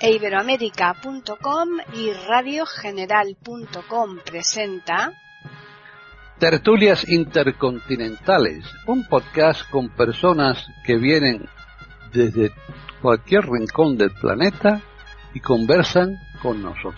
Iberoamérica.com y radiogeneral.com presenta Tertulias Intercontinentales, un podcast con personas que vienen desde cualquier rincón del planeta y conversan con nosotros.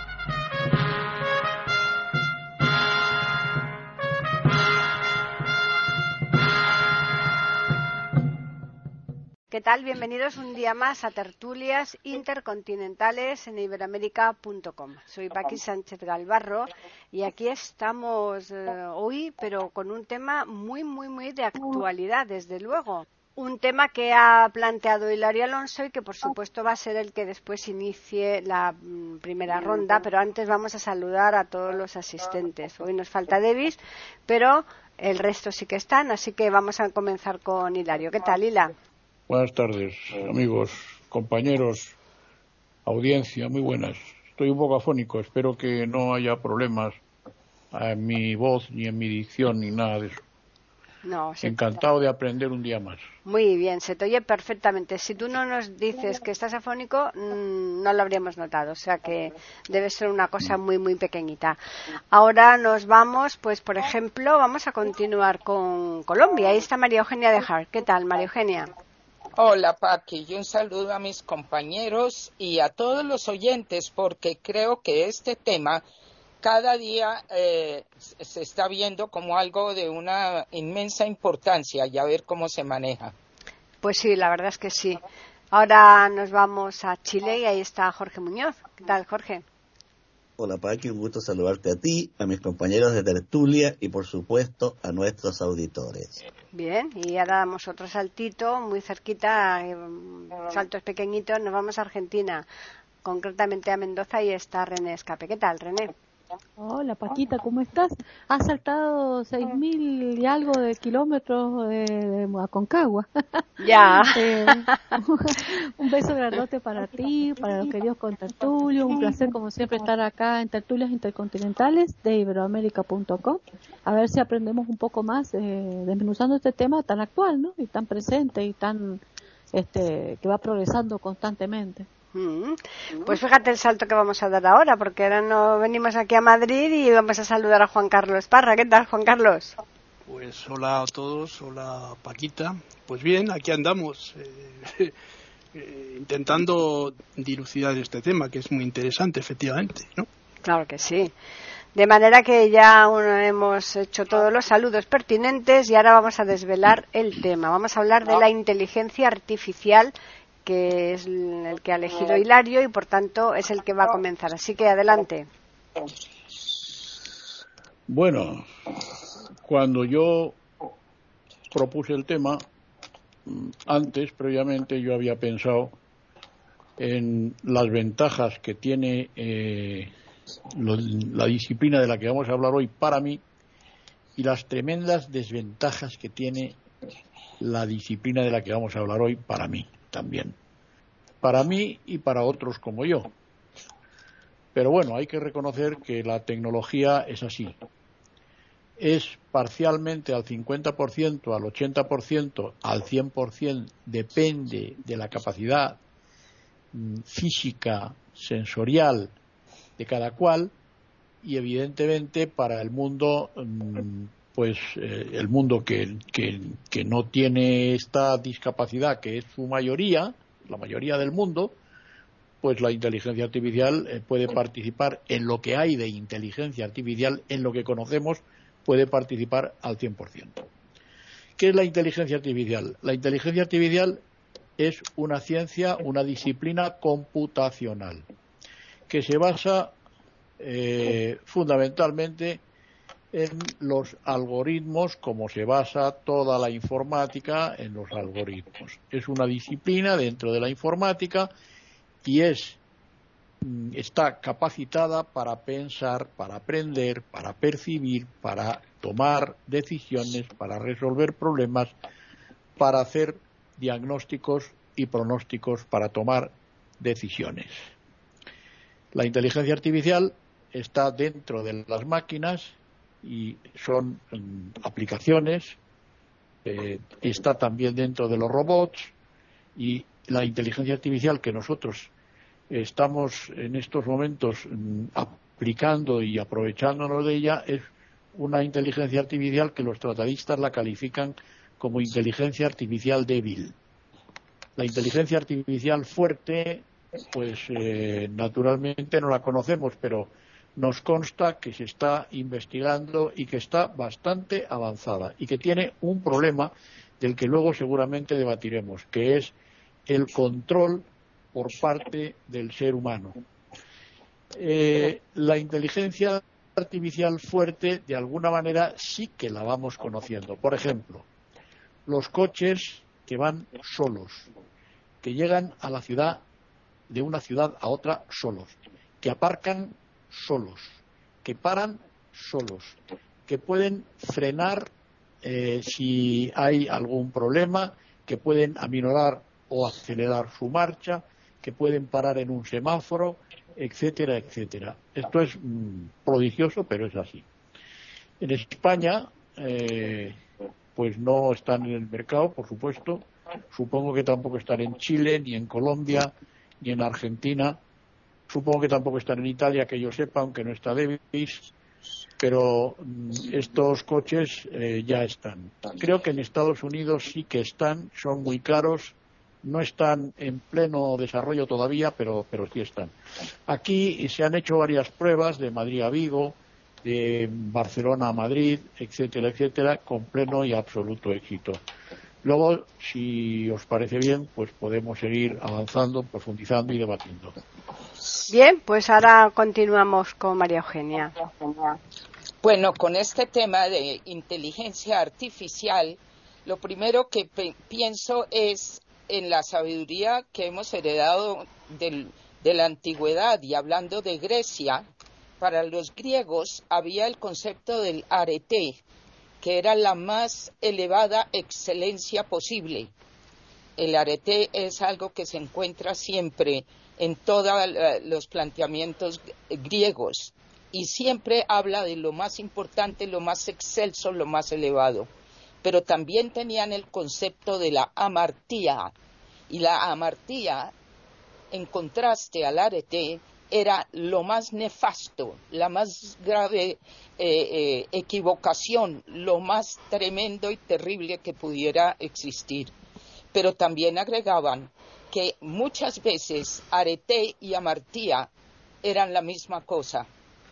¿Qué tal? Bienvenidos un día más a Tertulias Intercontinentales en Iberoamérica.com. Soy Paqui Sánchez Galvarro y aquí estamos hoy, pero con un tema muy de actualidad, desde luego. Un tema que ha planteado Hilario Alonso y que por supuesto va a ser el que después inicie la primera ronda, pero antes vamos a saludar a todos los asistentes. Hoy nos falta Davis, pero el resto sí que están, así que vamos a comenzar con Hilario. ¿Qué tal, Hila? Buenas tardes, amigos, compañeros, audiencia, muy buenas. Estoy un poco afónico, espero que no haya problemas en mi voz, ni en mi dicción, ni nada de eso. No, Encantado de aprender un día más. Muy bien, se te oye perfectamente. Si tú no nos dices que estás afónico, no lo habríamos notado, o sea que debe ser una cosa muy pequeñita. Ahora nos vamos, pues por ejemplo, vamos a continuar con Colombia. Ahí está María Eugenia de Hart. ¿Qué tal, María Eugenia? Hola, Paqui, y un saludo a mis compañeros y a todos los oyentes, porque creo que este tema cada día se está viendo como algo de una inmensa importancia y a ver cómo se maneja. Pues sí, la verdad es que sí. Ahora nos vamos a Chile y ahí está Jorge Muñoz. ¿Qué tal, Jorge? Hola, Paqui, un gusto saludarte a ti, a mis compañeros de tertulia y, por supuesto, a nuestros auditores. Bien, y ahora damos otro saltito muy cerquita, saltos pequeñitos, nos vamos a Argentina, concretamente a Mendoza, y está René Escape. ¿Qué tal, René? Hola, Paquita, ¿cómo estás? Has saltado 6.000 y algo de kilómetros de Aconcagua. Ya. Un beso grandote para ti, para los queridos contertulios. Un placer, como siempre, estar acá en Tertulias Intercontinentales de Iberoamérica.com. A ver si aprendemos un poco más desmenuzando este tema tan actual, ¿no? Y tan presente y tan que va progresando constantemente. Pues fíjate el salto que vamos a dar ahora, porque ahora no venimos aquí a Madrid y vamos a saludar a Juan Carlos Parra. ¿Qué tal, Juan Carlos? Pues hola a todos, hola Paquita. Pues bien, aquí andamos intentando dilucidar este tema, que es muy interesante, efectivamente, ¿no? Claro que sí. De manera que ya hemos hecho todos los saludos pertinentes y ahora vamos a desvelar el tema. Vamos a hablar de la inteligencia artificial, que es el que ha elegido Hilario y por tanto es el que va a comenzar. Así que adelante. Bueno, cuando yo propuse el tema, antes, previamente, yo había pensado en las ventajas que tiene la disciplina de la que vamos a hablar hoy para mí y las tremendas desventajas que tiene la disciplina de la que vamos a hablar hoy para mí también. Para mí y para otros como yo. Pero bueno, hay que reconocer que la tecnología es así. Es parcialmente al 50%, al 80%, al 100%, depende de la capacidad física, sensorial de cada cual, y evidentemente para el mundo, el mundo que no tiene esta discapacidad, que es su mayoría, la mayoría del mundo, pues la inteligencia artificial puede participar en lo que hay de inteligencia artificial, en lo que conocemos, puede participar al 100%. ¿Qué es la inteligencia artificial? La inteligencia artificial es una ciencia, una disciplina computacional, que se basa fundamentalmente en los algoritmos, como se basa toda la informática en los algoritmos. Es una disciplina dentro de la informática y está capacitada para pensar, para aprender, para percibir, para tomar decisiones, para resolver problemas, para hacer diagnósticos y pronósticos, para tomar decisiones. La inteligencia artificial está dentro de las máquinas y son aplicaciones, está también dentro de los robots, y la inteligencia artificial que nosotros estamos en estos momentos aplicando y aprovechándonos de ella es una inteligencia artificial que los tratadistas la califican como inteligencia artificial débil. La inteligencia artificial fuerte, pues naturalmente no la conocemos, pero nos consta que se está investigando y que está bastante avanzada y que tiene un problema del que luego seguramente debatiremos, que es el control por parte del ser humano. La inteligencia artificial fuerte, de alguna manera, sí que la vamos conociendo. Por ejemplo, los coches que van solos, que llegan a la ciudad, de una ciudad a otra solos, que aparcan solos, que paran solos, que pueden frenar si hay algún problema, que pueden aminorar o acelerar su marcha, que pueden parar en un semáforo, etcétera, etcétera. Esto es prodigioso, pero es así. En España, pues no están en el mercado, por supuesto. Supongo que tampoco están en Chile, ni en Colombia, ni en Argentina. Supongo que tampoco están en Italia, que yo sepa, aunque no está Davis. Pero estos coches ya están. Creo que en Estados Unidos sí que están, son muy caros. No están en pleno desarrollo todavía, pero sí están. Aquí se han hecho varias pruebas de Madrid a Vigo, de Barcelona a Madrid, etcétera, etcétera, con pleno y absoluto éxito. Luego, si os parece bien, pues podemos seguir avanzando, profundizando y debatiendo. Bien, pues ahora continuamos con María Eugenia. Bueno, con este tema de inteligencia artificial, lo primero que pienso es en la sabiduría que hemos heredado de la antigüedad. Y hablando de Grecia, para los griegos había el concepto del arete, que era la más elevada excelencia posible. El arete es algo que se encuentra siempre en todos los planteamientos griegos y siempre habla de lo más importante, lo más excelso, lo más elevado. Pero también tenían el concepto de la amartía, y la amartía, en contraste al arete, era lo más nefasto, la más grave equivocación, lo más tremendo y terrible que pudiera existir. Pero también agregaban que muchas veces arete y amartía eran la misma cosa.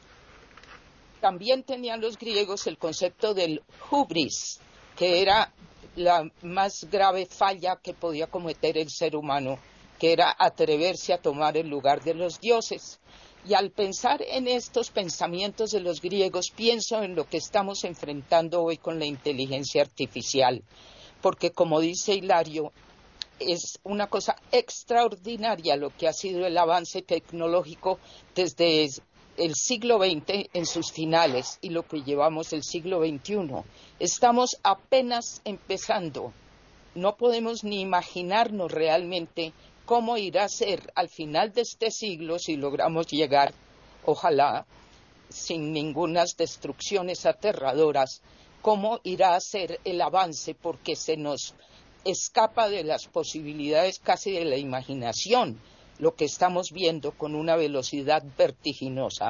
También tenían los griegos el concepto del hubris, que era la más grave falla que podía cometer el ser humano, que era atreverse a tomar el lugar de los dioses. Y al pensar en estos pensamientos de los griegos, pienso en lo que estamos enfrentando hoy con la inteligencia artificial, porque como dice Hilario, es una cosa extraordinaria lo que ha sido el avance tecnológico desde el siglo XX en sus finales y lo que llevamos del siglo XXI. Estamos apenas empezando. No podemos ni imaginarnos realmente cómo irá a ser al final de este siglo si logramos llegar, ojalá, sin ningunas destrucciones aterradoras, cómo irá a ser el avance, porque se nos escapa de las posibilidades casi de la imaginación lo que estamos viendo con una velocidad vertiginosa.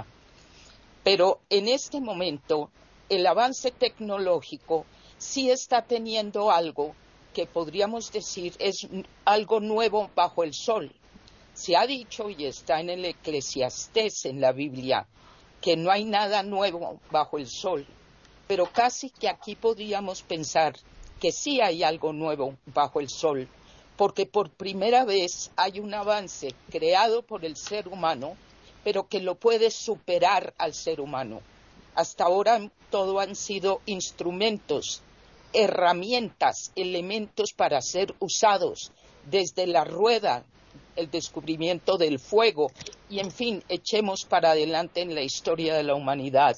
Pero en este momento el avance tecnológico sí está teniendo algo que podríamos decir es algo nuevo bajo el sol. Se ha dicho, y está en el Eclesiastés, en la Biblia, que no hay nada nuevo bajo el sol, pero casi que aquí podríamos pensar que sí hay algo nuevo bajo el sol, porque por primera vez hay un avance creado por el ser humano, pero que lo puede superar al ser humano. Hasta ahora todo han sido instrumentos, herramientas, elementos para ser usados, desde la rueda, el descubrimiento del fuego, y en fin, echemos para adelante en la historia de la humanidad.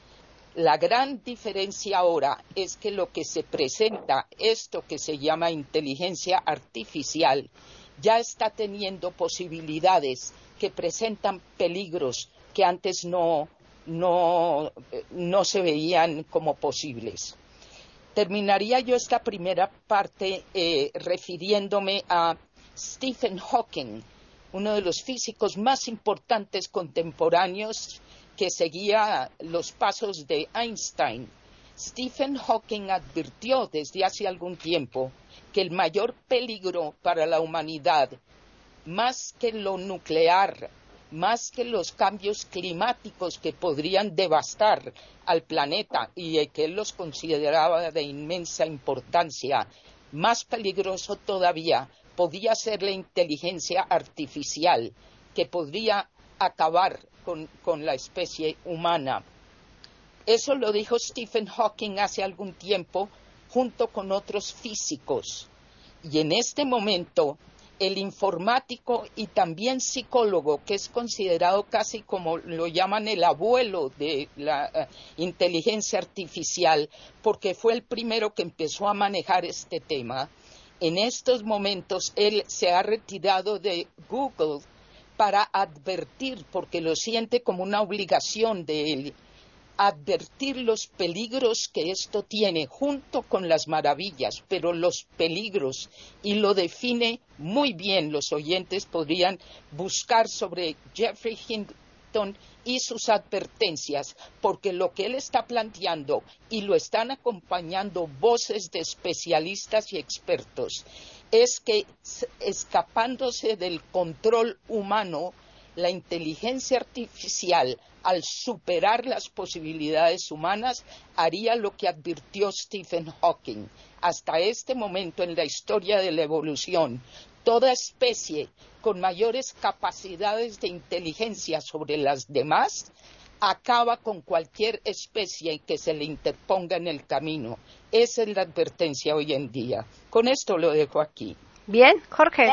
La gran diferencia ahora es que lo que se presenta, esto que se llama inteligencia artificial, ya está teniendo posibilidades que presentan peligros que antes no se veían como posibles. Terminaría yo esta primera parte refiriéndome a Stephen Hawking, uno de los físicos más importantes contemporáneos que seguía los pasos de Einstein. Stephen Hawking advirtió desde hace algún tiempo que el mayor peligro para la humanidad, más que lo nuclear, más que los cambios climáticos que podrían devastar al planeta y que él los consideraba de inmensa importancia, más peligroso todavía podía ser la inteligencia artificial, que podría acabar con la especie humana. Eso lo dijo Stephen Hawking hace algún tiempo junto con otros físicos. Y en este momento, el informático y también psicólogo, que es considerado casi como lo llaman el abuelo de la inteligencia artificial, porque fue el primero que empezó a manejar este tema, en estos momentos él se ha retirado de Google para advertir, porque lo siente como una obligación de él, advertir los peligros que esto tiene junto con las maravillas, pero los peligros, y lo define muy bien. Los oyentes podrían buscar sobre Geoffrey Hinton y sus advertencias, porque lo que él está planteando, y lo están acompañando voces de especialistas y expertos, es que escapándose del control humano, la inteligencia artificial, al superar las posibilidades humanas, haría lo que advirtió Stephen Hawking. Hasta este momento en la historia de la evolución, toda especie con mayores capacidades de inteligencia sobre las demás acaba con cualquier especie que se le interponga en el camino. Esa es la advertencia hoy en día. Con esto lo dejo aquí. Bien, Jorge.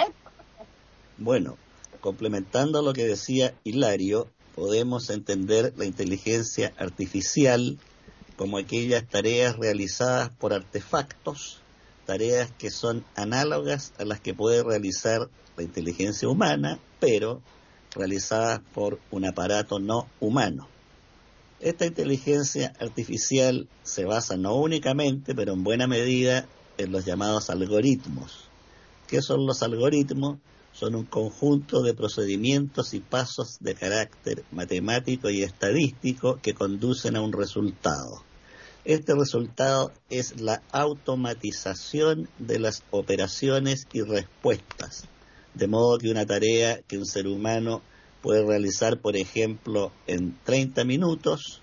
Bueno, complementando lo que decía Hilario, podemos entender la inteligencia artificial como aquellas tareas realizadas por artefactos, tareas que son análogas a las que puede realizar la inteligencia humana, pero realizadas por un aparato no humano. Esta inteligencia artificial se basa no únicamente, pero en buena medida, en los llamados algoritmos. ¿Qué son los algoritmos? Son un conjunto de procedimientos y pasos de carácter matemático y estadístico que conducen a un resultado. Este resultado es la automatización de las operaciones y respuestas, de modo que una tarea que un ser humano puede realizar, por ejemplo, en 30 minutos,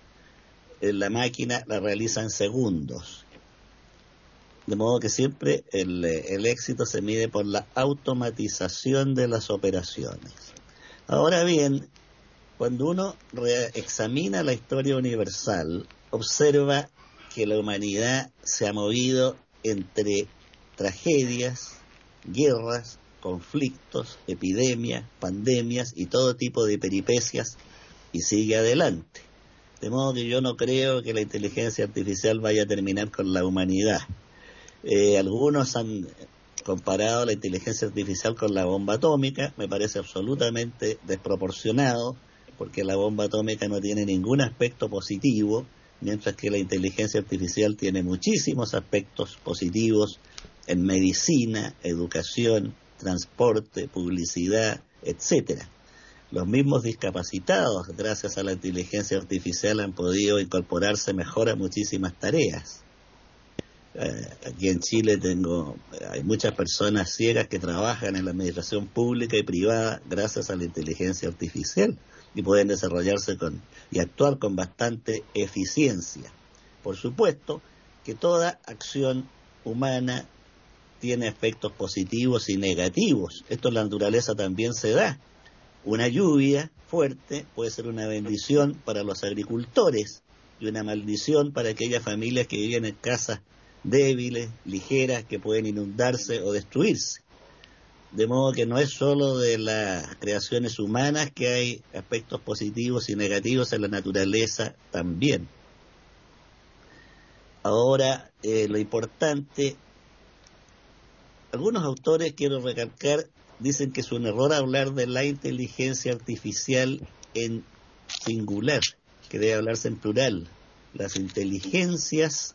la máquina la realiza en segundos. De modo que siempre el éxito se mide por la automatización de las operaciones. Ahora bien, cuando uno examina la historia universal, observa que la humanidad se ha movido entre tragedias, guerras, conflictos, epidemias, pandemias y todo tipo de peripecias, y sigue adelante. De modo que yo no creo que la inteligencia artificial vaya a terminar con la humanidad. Algunos han comparado la inteligencia artificial con la bomba atómica. Me parece absolutamente desproporcionado, porque la bomba atómica no tiene ningún aspecto positivo, mientras que la inteligencia artificial tiene muchísimos aspectos positivos en medicina, educación, transporte, publicidad, etcétera. Los mismos discapacitados, gracias a la inteligencia artificial, han podido incorporarse mejor a muchísimas tareas. Aquí en Chile hay muchas personas ciegas que trabajan en la administración pública y privada gracias a la inteligencia artificial y pueden desarrollarse y actuar con bastante eficiencia. Por supuesto que toda acción humana tiene aspectos positivos y negativos. Esto en la naturaleza también se da. Una lluvia fuerte puede ser una bendición para los agricultores y una maldición para aquellas familias que viven en casas débiles, ligeras, que pueden inundarse o destruirse. De modo que no es solo de las creaciones humanas que hay aspectos positivos y negativos, en la naturaleza también. Ahora, lo importante, algunos autores, quiero recalcar, dicen que es un error hablar de la inteligencia artificial en singular, que debe hablarse en plural, las inteligencias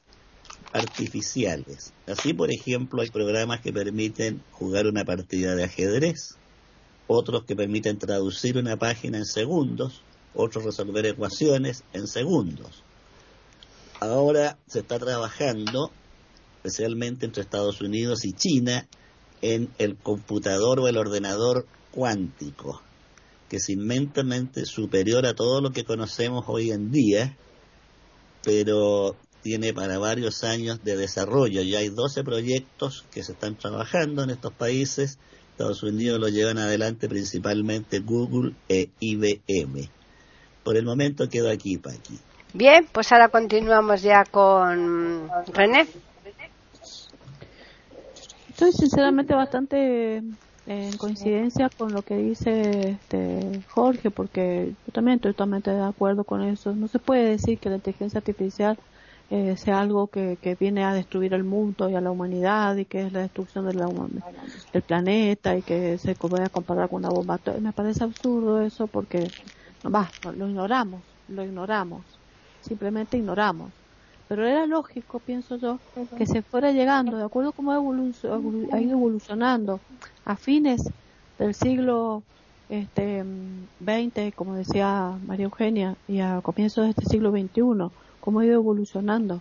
artificiales. Así, por ejemplo, hay programas que permiten jugar una partida de ajedrez, otros que permiten traducir una página en segundos, otros resolver ecuaciones en segundos. Ahora se está trabajando, especialmente entre Estados Unidos y China, en el computador o el ordenador cuántico, que es inmensamente superior a todo lo que conocemos hoy en día, pero tiene para varios años de desarrollo. Ya hay 12 proyectos que se están trabajando en estos países. Estados Unidos lo llevan adelante principalmente Google e IBM. Por el momento quedo aquí, Paqui. Bien, pues ahora continuamos ya con René. Estoy sinceramente bastante en coincidencia con lo que dice Jorge, porque yo también estoy totalmente de acuerdo con eso. No se puede decir que la inteligencia artificial sea algo que viene a destruir el mundo y a la humanidad, y que es la destrucción del planeta, y que se pueda comparar con una bomba. Me parece absurdo eso, porque lo ignoramos, simplemente ignoramos. Pero era lógico, pienso yo, que se fuera llegando, de acuerdo a cómo ha ido evolucionando a fines del siglo XX, como decía María Eugenia, y a comienzos de este siglo XXI, cómo ha ido evolucionando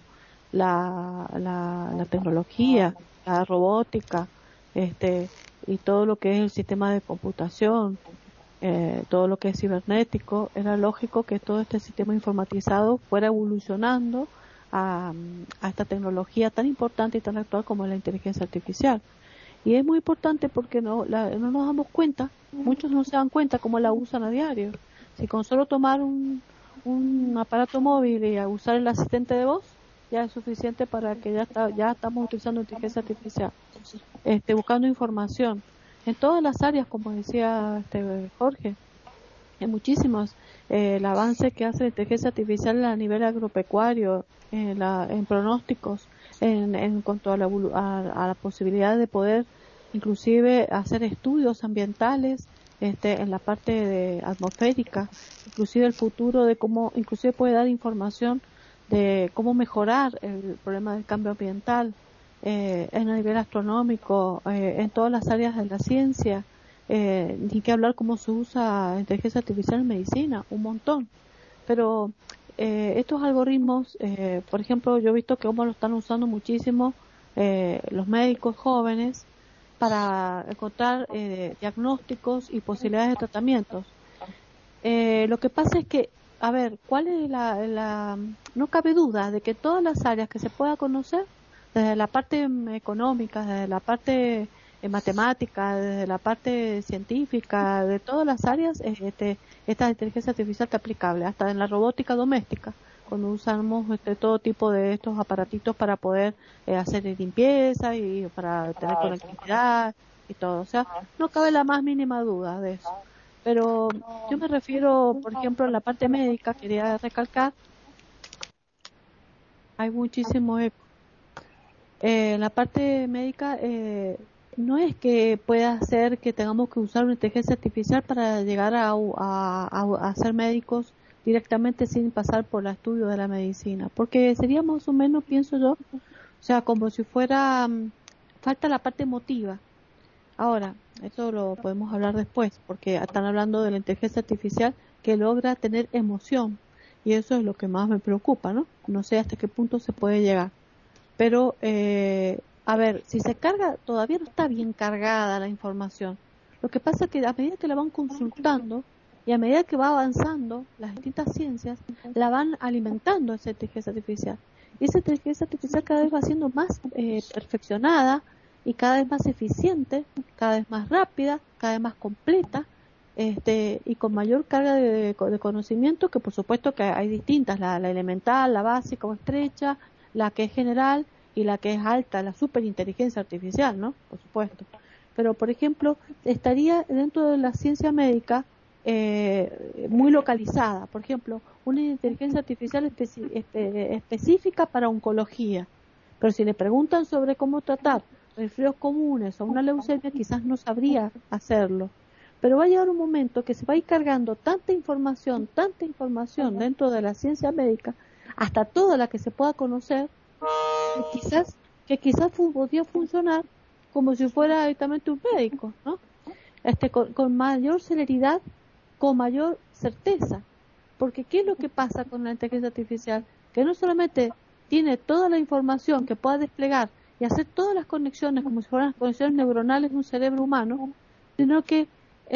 la tecnología, la robótica, y todo lo que es el sistema de computación, todo lo que es cibernético. Era lógico que todo este sistema informatizado fuera evolucionando a esta tecnología tan importante y tan actual como es la inteligencia artificial. Y es muy importante porque no nos damos cuenta, muchos no se dan cuenta cómo la usan a diario. Si con solo tomar un aparato móvil y usar el asistente de voz, ya es suficiente para que ya estamos utilizando inteligencia artificial, buscando información en todas las áreas, como decía Jorge, en muchísimos. El avance que hace la inteligencia artificial a nivel agropecuario, en pronósticos, en cuanto a la posibilidad de poder inclusive hacer estudios ambientales, en la parte atmosférica, inclusive el futuro de cómo, inclusive puede dar información de cómo mejorar el problema del cambio ambiental, en el nivel astronómico, en todas las áreas de la ciencia. Ni que hablar cómo se usa inteligencia artificial en medicina, un montón. Pero estos algoritmos, por ejemplo, yo he visto que cómo lo están usando muchísimo los médicos jóvenes para encontrar diagnósticos y posibilidades de tratamientos. Lo que pasa es que, a ver, ¿cuál es no cabe duda de que todas las áreas que se pueda conocer, desde la parte económica, desde la parte matemática, desde la parte científica, de todas las áreas, esta inteligencia artificial está aplicable, hasta en la robótica doméstica, cuando usamos todo tipo de estos aparatitos para poder hacer limpieza y para tener conectividad y todo. O sea, no cabe la más mínima duda de eso. Pero yo me refiero, por ejemplo, en la parte médica, quería recalcar, hay muchísimo eco. En la parte médica, no es que pueda ser que tengamos que usar una inteligencia artificial para llegar a ser médicos directamente sin pasar por el estudio de la medicina, porque sería más o menos, pienso yo, o sea, como si fuera, falta la parte emotiva. Ahora, eso lo podemos hablar después, porque están hablando de la inteligencia artificial que logra tener emoción, y eso es lo que más me preocupa, ¿no? No sé hasta qué punto se puede llegar. Pero, a ver, si se carga, todavía no está bien cargada la información. Lo que pasa es que a medida que la van consultando y a medida que va avanzando las distintas ciencias, la van alimentando esa inteligencia artificial. Y esa inteligencia artificial cada vez va siendo más perfeccionada y cada vez más eficiente, cada vez más rápida, cada vez más completa, y con mayor carga de conocimiento, que por supuesto que hay distintas, la elemental, la básica o estrecha, la que es general y la que es alta, la superinteligencia artificial, ¿no? Por supuesto. Pero, por ejemplo, estaría dentro de la ciencia médica muy localizada. Por ejemplo, una inteligencia artificial específica para oncología. Pero si le preguntan sobre cómo tratar resfríos comunes o una leucemia, quizás no sabría hacerlo. Pero va a llegar un momento que se va a ir cargando tanta información dentro de la ciencia médica, hasta toda la que se pueda conocer, que quizás podría funcionar como si fuera directamente un médico, ¿no? con mayor celeridad, con mayor certeza. Porque ¿qué es lo que pasa con la inteligencia artificial? Que no solamente tiene toda la información que pueda desplegar y hacer todas las conexiones como si fueran las conexiones neuronales de un cerebro humano, sino que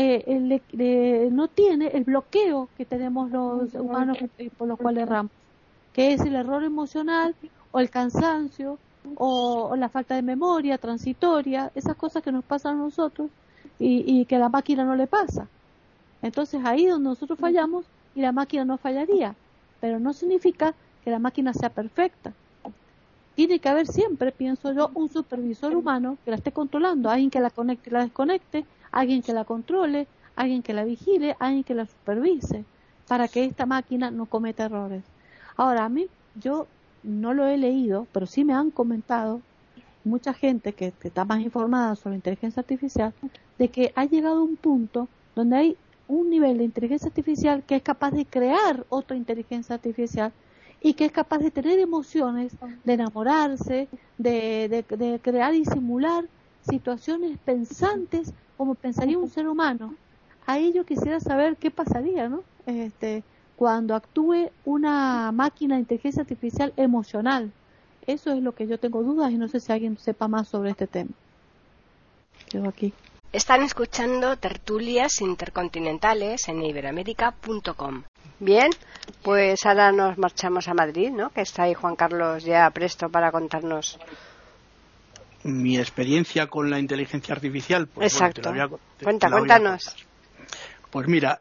no tiene el bloqueo que tenemos los humanos por los cuales erramos, que es el error emocional o el cansancio o la falta de memoria transitoria, esas cosas que nos pasan a nosotros y que a la máquina no le pasa. Entonces ahí es donde nosotros fallamos y la máquina no fallaría, pero no significa que la máquina sea perfecta. Tiene que haber siempre, pienso yo, un supervisor humano que la esté controlando, alguien que la conecte y la desconecte, alguien que la controle, alguien que la vigile, alguien que la supervise, para que esta máquina no cometa errores. Ahora, a mí, yo no lo he leído, pero sí me han comentado mucha gente que está más informada sobre inteligencia artificial, de que ha llegado un punto donde hay un nivel de inteligencia artificial que es capaz de crear otra inteligencia artificial y que es capaz de tener emociones, de enamorarse, de crear y simular situaciones pensantes como pensaría un ser humano. Ahí yo quisiera saber qué pasaría, ¿no? Cuando actúe una máquina de inteligencia artificial emocional. Eso es lo que yo tengo dudas y no sé si alguien sepa más sobre este tema. Quedo aquí. Están escuchando Tertulias Intercontinentales en Iberoamérica.com. Bien, pues ahora nos marchamos a Madrid, ¿no? Que está ahí Juan Carlos ya presto para contarnos mi experiencia con la inteligencia artificial. Pues, exacto. Bueno, Cuéntanos. Pues mira,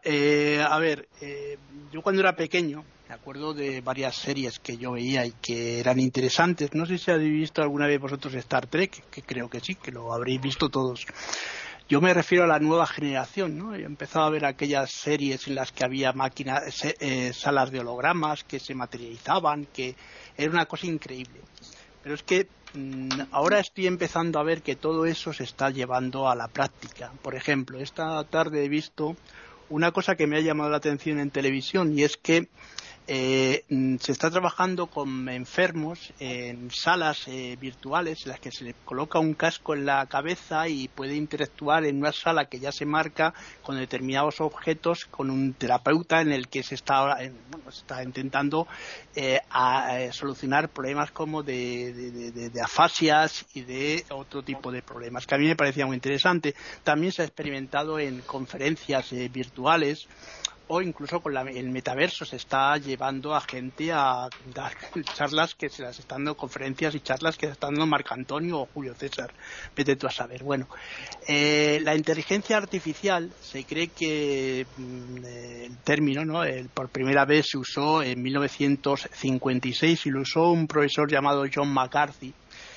yo cuando era pequeño me acuerdo de varias series que yo veía y que eran interesantes. No sé si habéis visto alguna vez vosotros Star Trek, que creo que sí, que lo habréis visto todos. Yo me refiero a la nueva generación, ¿no? He empezado a ver aquellas series en las que había máquinas, salas de hologramas que se materializaban, que era una cosa increíble. Pero es que ahora estoy empezando a ver que todo eso se está llevando a la práctica. Por ejemplo, esta tarde he visto una cosa que me ha llamado la atención en televisión, y es que se está trabajando con enfermos en salas virtuales en las que se le coloca un casco en la cabeza y puede interactuar en una sala que ya se marca con determinados objetos con un terapeuta en el que se está intentando solucionar problemas como de afasias y de otro tipo de problemas, que a mí me parecía muy interesante. También se ha experimentado en conferencias virtuales, o incluso con el metaverso se está llevando a gente a dar charlas que se las están dando, conferencias y charlas que se están dando Marco Antonio o Julio César, vete tú a saber. Bueno, la inteligencia artificial se cree que el término, ¿no? Por primera vez se usó en 1956 y lo usó un profesor llamado John McCarthy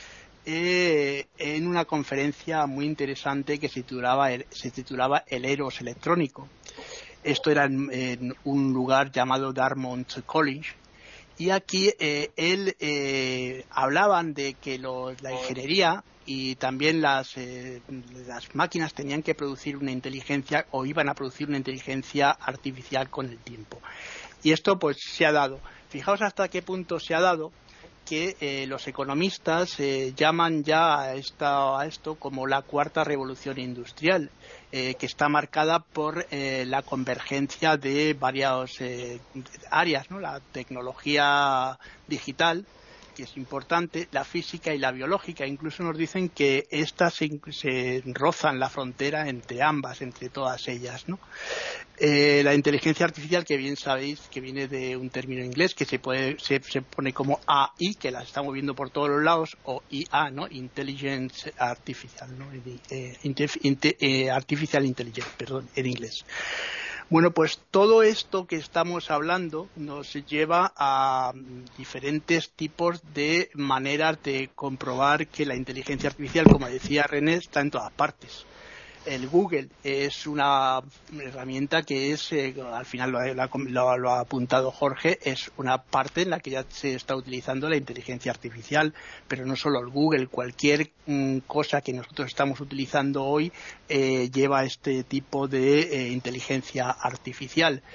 en una conferencia muy interesante que se titulaba El Eros electrónico. Esto era en un lugar llamado Dartmouth College, y aquí hablaban de que la ingeniería y también las máquinas tenían que producir una inteligencia, o iban a producir una inteligencia artificial con el tiempo. Y esto pues se ha dado. Fijaos hasta qué punto se ha dado que los economistas llaman ya a esto como la cuarta revolución industrial, que está marcada por la convergencia de varias áreas, ¿no? La tecnología digital, que es importante, la física y la biológica. Incluso nos dicen que estas se rozan la frontera entre ambas, entre todas ellas, ¿no? La inteligencia artificial, que bien sabéis que viene de un término inglés que se pone como AI, que la estamos viendo por todos los lados, o IA, ¿no? Intelligence Artificial, ¿no? Artificial Intelligence, perdón, en inglés. Bueno, pues todo esto que estamos hablando nos lleva a diferentes tipos de maneras de comprobar que la inteligencia artificial, como decía René, está en todas partes. El Google es una herramienta que es, al final lo ha apuntado Jorge, es una parte en la que ya se está utilizando la inteligencia artificial, pero no solo el Google, cualquier cosa que nosotros estamos utilizando hoy lleva este tipo de inteligencia artificial.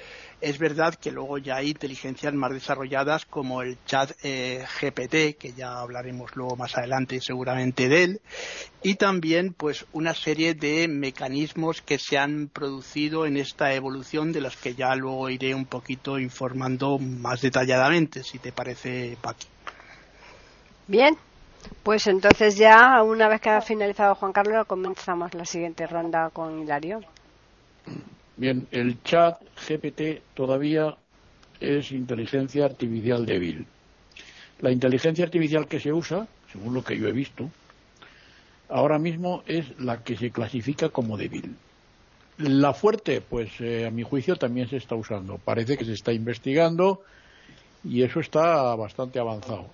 Es verdad que luego ya hay inteligencias más desarrolladas como el chat GPT, que ya hablaremos luego más adelante seguramente de él, y también pues una serie de mecanismos que se han producido en esta evolución, de los que ya luego iré un poquito informando más detalladamente, si te parece, Paqui. Bien, pues entonces ya, una vez que ha finalizado Juan Carlos, comenzamos la siguiente ronda con Hilario. Bien, el chat GPT todavía es inteligencia artificial débil. La inteligencia artificial que se usa, según lo que yo he visto, ahora mismo es la que se clasifica como débil. La fuerte, pues a mi juicio también se está usando. Parece que se está investigando y eso está bastante avanzado.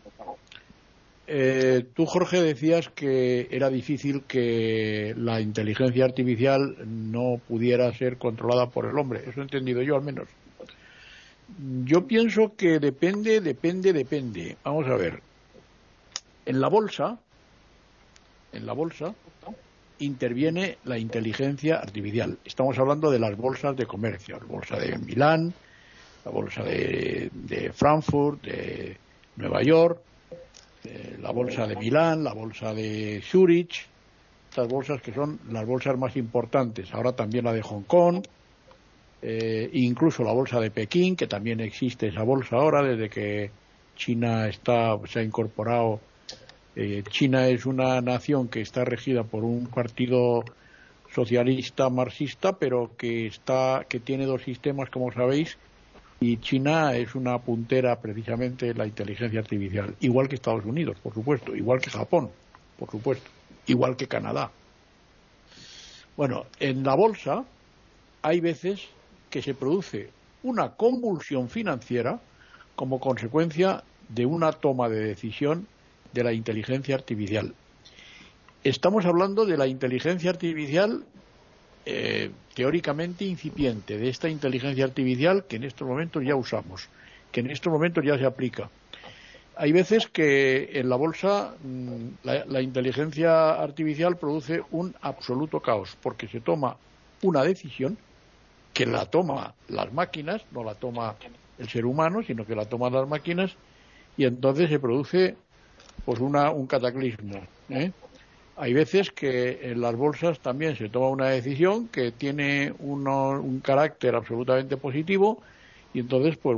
Tú, Jorge, decías que era difícil que la inteligencia artificial no pudiera ser controlada por el hombre. Eso he entendido yo, al menos. Yo pienso que depende. Vamos a ver. En la bolsa interviene la inteligencia artificial. Estamos hablando de las bolsas de comercio. La bolsa de Milán, la bolsa de Frankfurt, de Nueva York, la bolsa de Milán, la bolsa de Zurich, estas bolsas que son las bolsas más importantes. Ahora también la de Hong Kong, incluso la bolsa de Pekín, que también existe esa bolsa ahora desde que China se ha incorporado. China es una nación que está regida por un partido socialista marxista, pero que tiene dos sistemas, como sabéis. Y China es una puntera precisamente en la inteligencia artificial, igual que Estados Unidos, por supuesto, igual que Japón, por supuesto, igual que Canadá. Bueno, en la bolsa hay veces que se produce una convulsión financiera como consecuencia de una toma de decisión de la inteligencia artificial. Estamos hablando de la inteligencia artificial teóricamente incipiente, de esta inteligencia artificial que en estos momentos ya usamos, que en estos momentos ya se aplica. Hay veces que en la bolsa la inteligencia artificial produce un absoluto caos, porque se toma una decisión que la toma las máquinas, no la toma el ser humano, sino que la toman las máquinas, y entonces se produce pues un cataclismo, Hay veces que en las bolsas también se toma una decisión que tiene un carácter absolutamente positivo, y entonces pues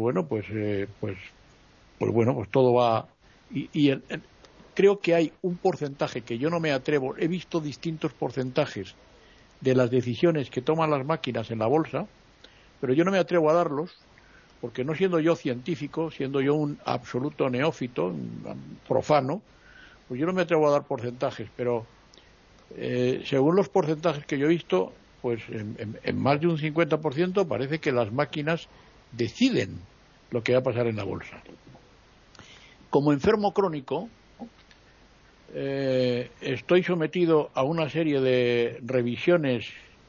todo va creo que hay un porcentaje que yo no me atrevo. He visto distintos porcentajes de las decisiones que toman las máquinas en la bolsa, pero yo no me atrevo a darlos, porque no siendo yo científico, siendo yo un absoluto neófito, un profano, pues yo no me atrevo a dar porcentajes, pero según los porcentajes que yo he visto, pues en más de un 50% parece que las máquinas deciden lo que va a pasar en la bolsa. Como enfermo crónico, estoy sometido a una serie de revisiones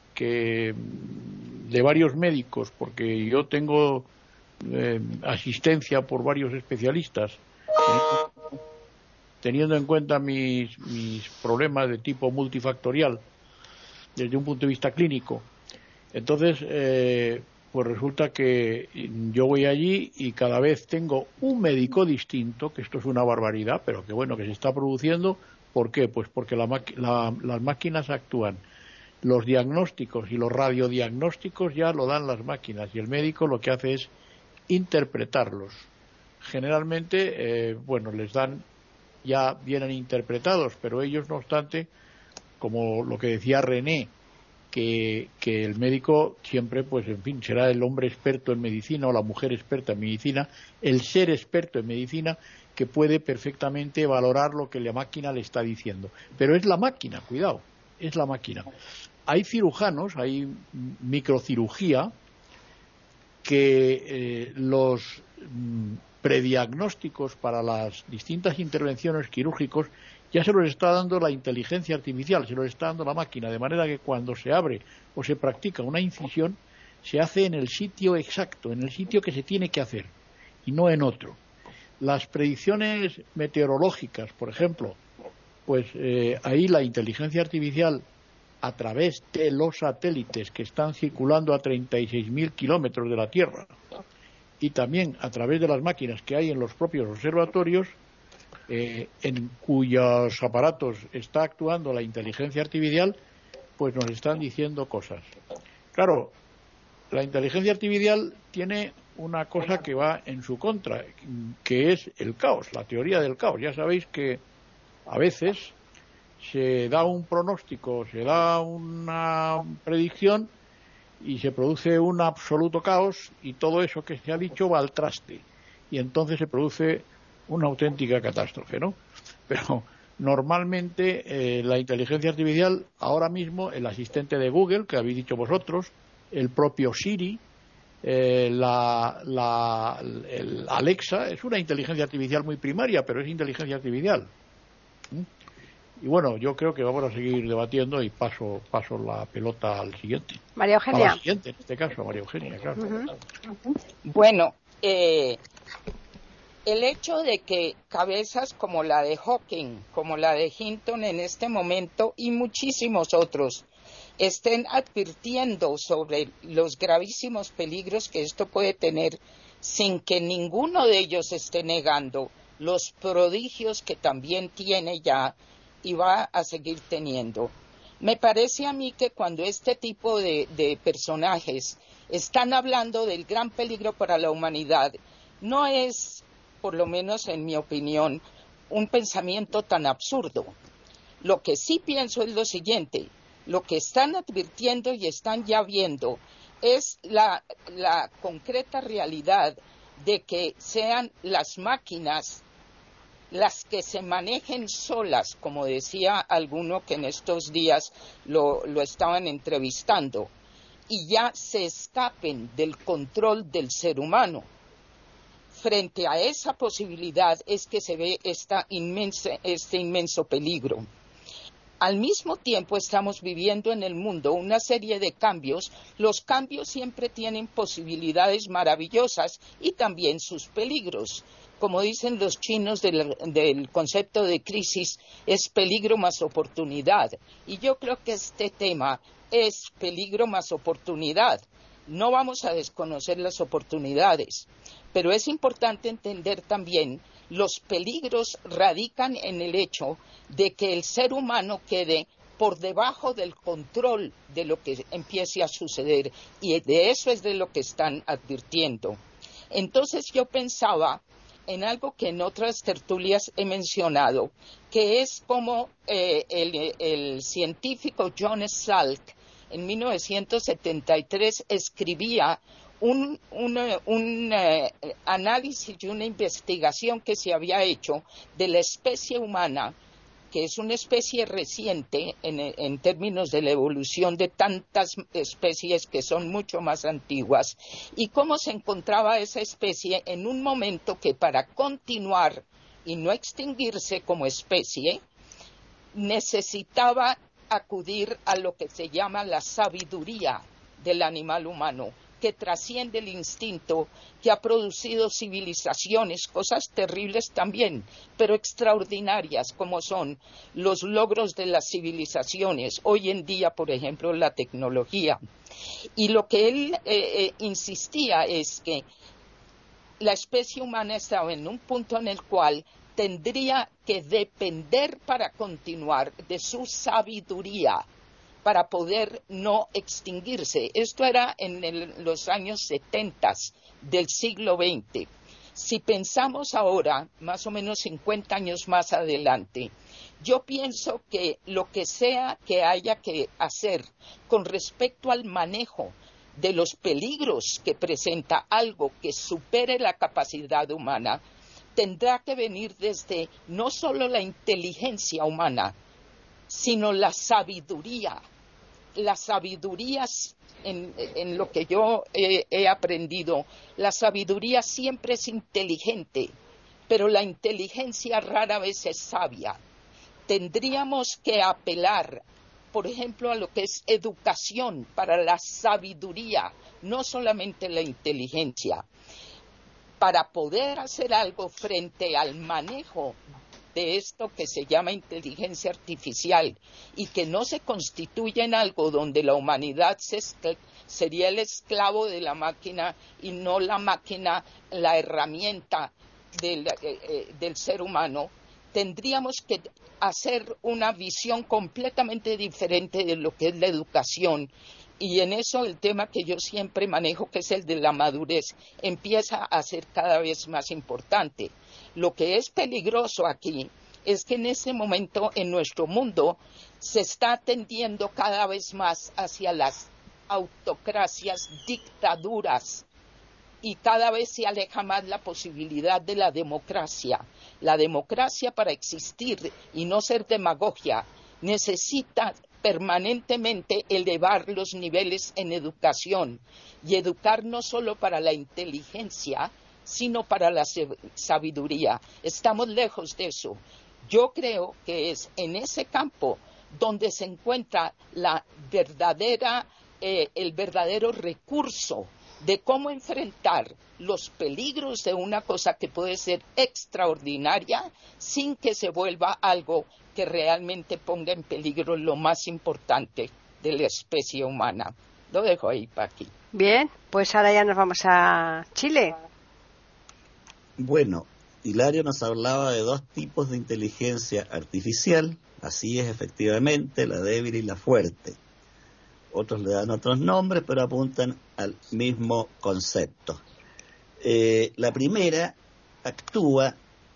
de varios médicos, porque yo tengo asistencia por varios especialistas, teniendo en cuenta mis problemas de tipo multifactorial desde un punto de vista clínico. Entonces, pues resulta que yo voy allí y cada vez tengo un médico distinto, que esto es una barbaridad, pero que bueno, que se está produciendo. ¿Por qué? Pues porque las máquinas actúan. Los diagnósticos y los radiodiagnósticos ya lo dan las máquinas, y el médico lo que hace es interpretarlos. Generalmente, les dan, ya vienen interpretados, pero ellos, no obstante, como lo que decía René, que el médico siempre, pues en fin, será el hombre experto en medicina o la mujer experta en medicina, el ser experto en medicina, que puede perfectamente valorar lo que la máquina le está diciendo. Pero es la máquina, cuidado, es la máquina. Hay cirujanos, hay microcirugía, que los prediagnósticos para las distintas intervenciones quirúrgicas ya se los está dando la inteligencia artificial, se los está dando la máquina, de manera que cuando se abre o se practica una incisión, se hace en el sitio exacto, en el sitio que se tiene que hacer, y no en otro. Las predicciones meteorológicas, por ejemplo, pues ahí la inteligencia artificial a través de los satélites que están circulando a 36.000 kilómetros de la Tierra y también a través de las máquinas que hay en los propios observatorios, en cuyos aparatos está actuando la inteligencia artificial, pues nos están diciendo cosas. Claro, la inteligencia artificial tiene una cosa que va en su contra, que es el caos, la teoría del caos. Ya sabéis que a veces se da un pronóstico, se da una predicción y se produce un absoluto caos y todo eso que se ha dicho va al traste y entonces se produce una auténtica catástrofe, ¿no? Pero normalmente la inteligencia artificial, ahora mismo el asistente de Google, que habéis dicho vosotros, el propio Siri, el Alexa, es una inteligencia artificial muy primaria, pero es inteligencia artificial. Y bueno, yo creo que vamos a seguir debatiendo y paso la pelota al siguiente. María Eugenia. A la siguiente, en este caso, a María Eugenia, claro. Bueno, el hecho de que cabezas como la de Hawking, como la de Hinton en este momento y muchísimos otros estén advirtiendo sobre los gravísimos peligros que esto puede tener sin que ninguno de ellos esté negando los prodigios que también tiene ya y va a seguir teniendo. Me parece a mí que cuando este tipo de personajes están hablando del gran peligro para la humanidad, no es, por lo menos en mi opinión, un pensamiento tan absurdo. Lo que sí pienso es lo siguiente: lo que están advirtiendo y están ya viendo es la concreta realidad de que sean las máquinas las que se manejen solas, como decía alguno que en estos días lo estaban entrevistando, y ya se escapen del control del ser humano. Frente a esa posibilidad es que se ve este inmenso peligro. Al mismo tiempo estamos viviendo en el mundo una serie de cambios. Los cambios siempre tienen posibilidades maravillosas y también sus peligros. Como dicen los chinos del concepto de crisis, es peligro más oportunidad. Y yo creo que este tema es peligro más oportunidad. No vamos a desconocer las oportunidades, pero es importante entender también los peligros radican en el hecho de que el ser humano quede por debajo del control de lo que empiece a suceder, y de eso es de lo que están advirtiendo. Entonces yo pensaba en algo que en otras tertulias he mencionado, que es como el científico John Salk en 1973 escribía un análisis y una investigación que se había hecho de la especie humana, que es una especie reciente en términos de la evolución de tantas especies que son mucho más antiguas, y cómo se encontraba esa especie en un momento que para continuar y no extinguirse como especie necesitaba acudir a lo que se llama la sabiduría del animal humano, que trasciende el instinto, que ha producido civilizaciones, cosas terribles también, pero extraordinarias, como son los logros de las civilizaciones, hoy en día, por ejemplo, la tecnología. Y lo que él insistía es que la especie humana estaba en un punto en el cual tendría que depender para continuar de su sabiduría, para poder no extinguirse. Esto era en los años 70 del siglo XX. Si pensamos ahora, más o menos 50 años más adelante, yo pienso que lo que sea que haya que hacer con respecto al manejo de los peligros que presenta algo que supere la capacidad humana, tendrá que venir desde no solo la inteligencia humana, sino la sabiduría. Las sabidurías, en lo que yo he aprendido, la sabiduría siempre es inteligente, pero la inteligencia rara vez es sabia. Tendríamos que apelar, por ejemplo, a lo que es educación para la sabiduría, no solamente la inteligencia, para poder hacer algo frente al manejo de esto que se llama inteligencia artificial y que no se constituye en algo donde la humanidad sería el esclavo de la máquina y no la máquina la herramienta del ser humano, tendríamos que hacer una visión completamente diferente de lo que es la educación. Y en eso el tema que yo siempre manejo, que es el de la madurez, empieza a ser cada vez más importante. Lo que es peligroso aquí es que en ese momento en nuestro mundo se está tendiendo cada vez más hacia las autocracias, dictaduras, y cada vez se aleja más la posibilidad de la democracia. La democracia, para existir y no ser demagogia, necesita permanentemente elevar los niveles en educación y educar no solo para la inteligencia, sino para la sabiduría. Estamos lejos de eso. Yo creo que es en ese campo donde se encuentra el verdadero recurso de cómo enfrentar los peligros de una cosa que puede ser extraordinaria sin que se vuelva algo que realmente ponga en peligro lo más importante de la especie humana. Lo dejo ahí, Paqui. Bien, pues ahora ya nos vamos a Chile. Bueno, Hilario nos hablaba de dos tipos de inteligencia artificial. Así es, efectivamente, la débil y la fuerte. Otros le dan otros nombres, pero apuntan al mismo concepto. La primera actúa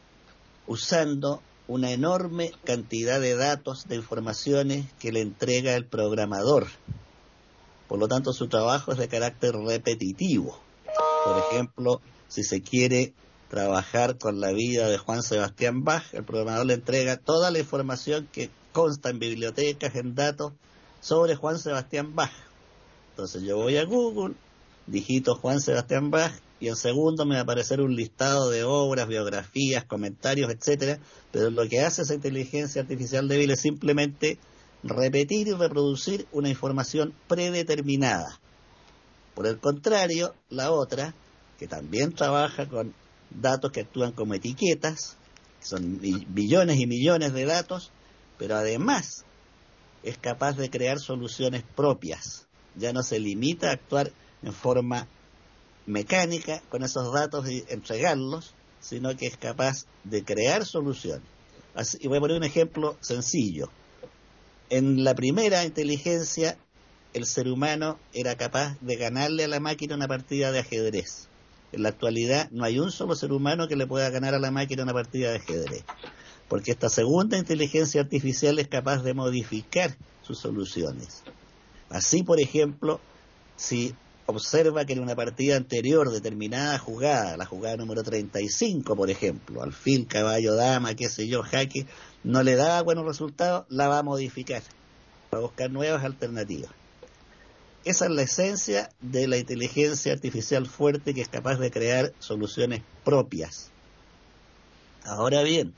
usando una enorme cantidad de datos, de informaciones que le entrega el programador. Por lo tanto, su trabajo es de carácter repetitivo. Por ejemplo, si se quiere trabajar con la vida de Juan Sebastián Bach, el programador le entrega toda la información que consta en bibliotecas, en datos, sobre Juan Sebastián Bach. Entonces yo voy a Google, digito Juan Sebastián Bach, y en segundo me va a aparecer un listado de obras, biografías, comentarios, etcétera, pero lo que hace esa inteligencia artificial débil es simplemente repetir y reproducir una información predeterminada. Por el contrario, la otra, que también trabaja con datos que actúan como etiquetas, que son billones y millones de datos, pero además es capaz de crear soluciones propias. Ya no se limita a actuar en forma mecánica con esos datos y entregarlos, sino que es capaz de crear soluciones. Y voy a poner un ejemplo sencillo. En la primera inteligencia, el ser humano era capaz de ganarle a la máquina una partida de ajedrez. En la actualidad no hay un solo ser humano que le pueda ganar a la máquina una partida de ajedrez, porque esta segunda inteligencia artificial es capaz de modificar sus soluciones. Así, por ejemplo, si observa que en una partida anterior determinada jugada, la jugada número 35, por ejemplo, alfil, caballo, dama, qué sé yo, jaque, no le da buenos resultados, la va a modificar, va a buscar nuevas alternativas. Esa es la esencia de la inteligencia artificial fuerte, que es capaz de crear soluciones propias. Ahora bien,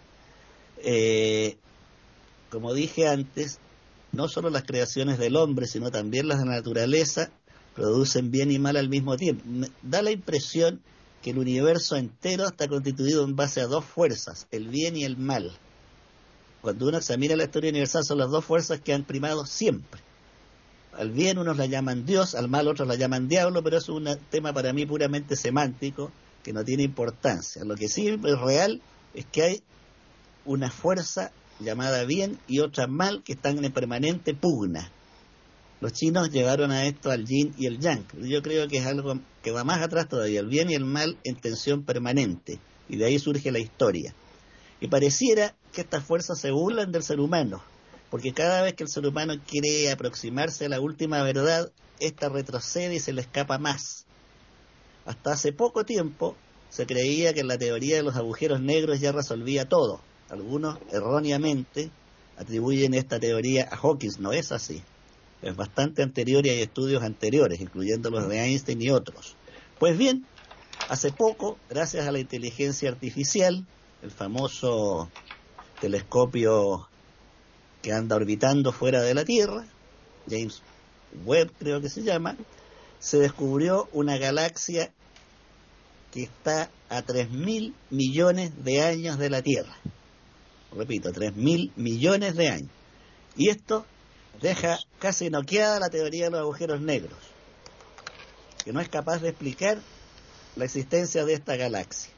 como dije antes, no solo las creaciones del hombre, sino también las de la naturaleza producen bien y mal al mismo tiempo. Da la impresión que el universo entero está constituido en base a dos fuerzas, el bien y el mal. Cuando uno examina la historia universal, son las dos fuerzas que han primado siempre. Al bien unos la llaman Dios, al mal otros la llaman diablo, pero eso es un tema para mí puramente semántico, que no tiene importancia. Lo que sí es real es que hay una fuerza llamada bien y otra mal que están en permanente pugna. Los chinos llevaron a esto al yin y el yang. Yo creo que es algo que va más atrás todavía, el bien y el mal en tensión permanente, y de ahí surge la historia. Y pareciera que estas fuerzas se burlan del ser humano, porque cada vez que el ser humano quiere aproximarse a la última verdad, esta retrocede y se le escapa más. Hasta hace poco tiempo se creía que la teoría de los agujeros negros ya resolvía todo. Algunos erróneamente atribuyen esta teoría a Hawking. No es así. Es bastante anterior y hay estudios anteriores, incluyendo los de Einstein y otros. Pues bien, hace poco, gracias a la inteligencia artificial, el famoso telescopio que anda orbitando fuera de la Tierra, James Webb creo que se llama, se descubrió una galaxia que está a 3.000 millones de años de la Tierra. repito, 3.000 millones de años. Y esto deja casi noqueada la teoría de los agujeros negros, que no es capaz de explicar la existencia de esta galaxia.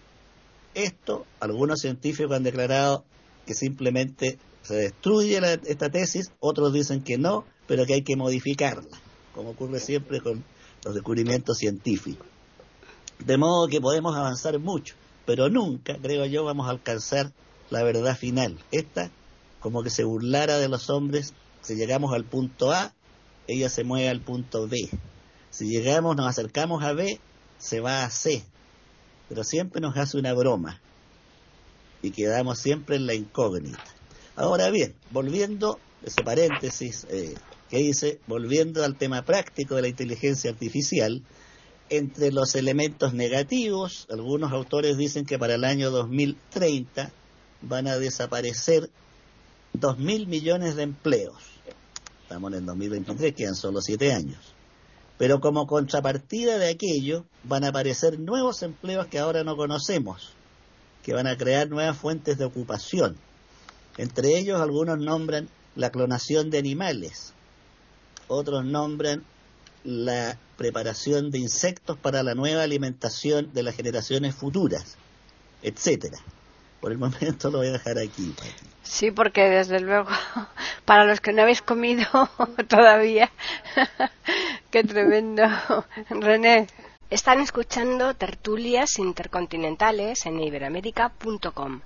Esto, algunos científicos han declarado que simplemente se destruye esta tesis, otros dicen que no, pero que hay que modificarla, como ocurre siempre con los descubrimientos científicos. De modo que podemos avanzar mucho, pero nunca, creo yo, vamos a alcanzar la verdad final. Esta, como que se burlara de los hombres, si llegamos al punto A, ella se mueve al punto B. Si nos acercamos a B, se va a C. Pero siempre nos hace una broma y quedamos siempre en la incógnita. Ahora bien, volviendo, ese paréntesis que hice, volviendo al tema práctico de la inteligencia artificial, entre los elementos negativos, algunos autores dicen que para el año 2030 van a desaparecer 2.000 millones de empleos. Estamos en el 2023, quedan solo 7 años. Pero como contrapartida de aquello, van a aparecer nuevos empleos que ahora no conocemos, que van a crear nuevas fuentes de ocupación. Entre ellos, algunos nombran la clonación de animales, otros nombran la preparación de insectos para la nueva alimentación de las generaciones futuras, etcétera. Por el momento lo voy a dejar aquí. Sí, porque desde luego, para los que no habéis comido todavía, qué tremendo. René. Están escuchando Tertulias Intercontinentales en Iberoamerica.com.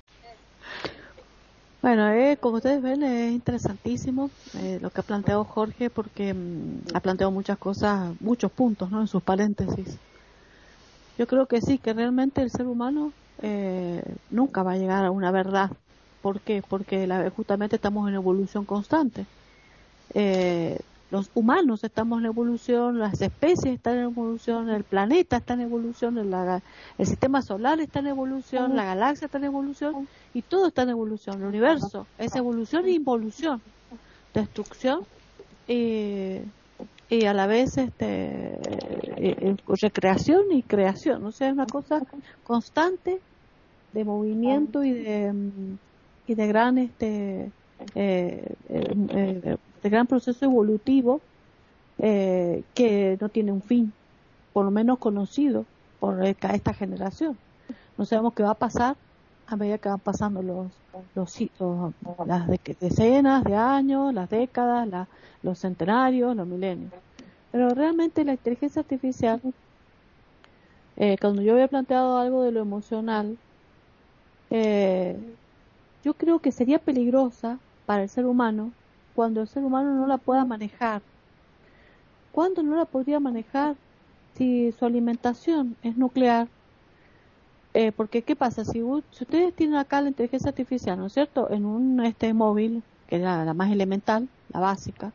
Bueno, como ustedes ven, es interesantísimo lo que ha planteado Jorge, porque ha planteado muchas cosas, muchos puntos, ¿no?, en sus paréntesis. Yo creo que sí, que realmente el ser humano nunca va a llegar a una verdad. ¿Por qué? Porque justamente estamos en evolución constante. Los humanos estamos en evolución, las especies están en evolución, el planeta está en evolución, el sistema solar está en evolución, la galaxia está en evolución y todo está en evolución. El universo es evolución e involución, destrucción y a la vez recreación y creación. O sea, es una cosa constante de movimiento y de gran de gran proceso evolutivo que no tiene un fin, por lo menos conocido por esta generación. No sabemos qué va a pasar a medida que van pasando las decenas de años, las décadas, los centenarios, los milenios. Pero realmente la inteligencia artificial, cuando yo había planteado algo de lo emocional, yo creo que sería peligrosa para el ser humano cuando el ser humano no la pueda manejar. ¿Cuándo no la podría manejar? Si su alimentación es nuclear. Porque, ¿qué pasa? Si ustedes tienen acá la inteligencia artificial, ¿no es cierto?, en un móvil, que es la más elemental, la básica,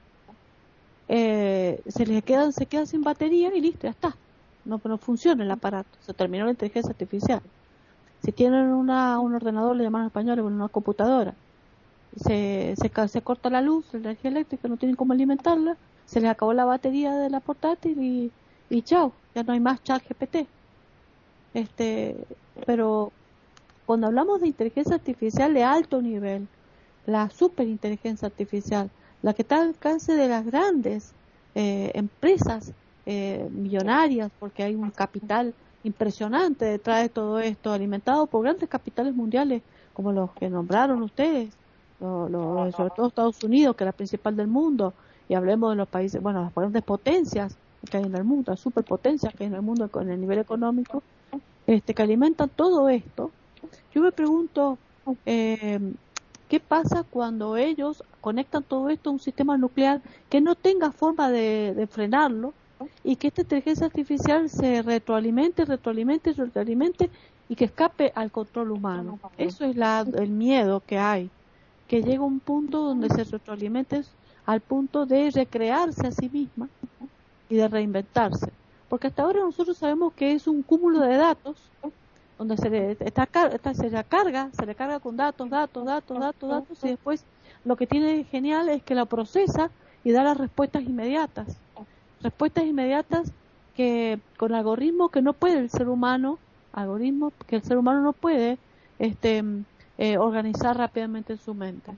se queda sin batería y listo, ya está. No funciona el aparato, se terminó la inteligencia artificial. Si tienen un ordenador, le llaman en español, una computadora, se corta la luz, la energía eléctrica, no tienen cómo alimentarla, se les acabó la batería de la portátil y chao, ya no hay más ChatGPT. Pero cuando hablamos de inteligencia artificial de alto nivel, la superinteligencia artificial, la que está al alcance de las grandes empresas millonarias, porque hay un capital impresionante detrás de todo esto, alimentado por grandes capitales mundiales como los que nombraron ustedes, sobre todo Estados Unidos, que es la principal del mundo, y hablemos de los países, bueno, las grandes potencias que hay en el mundo, las superpotencias que hay en el mundo con el nivel económico, que alimentan todo esto. Yo me pregunto, ¿qué pasa cuando ellos conectan todo esto a un sistema nuclear que no tenga forma de frenarlo y que esta inteligencia artificial se retroalimente y que escape al control humano? Eso es el miedo que hay, que llega un punto donde se retroalimente al punto de recrearse a sí misma y de reinventarse. Porque hasta ahora nosotros sabemos que es un cúmulo de datos donde se le carga con datos y después lo que tiene genial es que la procesa y da las respuestas inmediatas que con algoritmos que no puede el ser humano, no puede organizar rápidamente en su mente.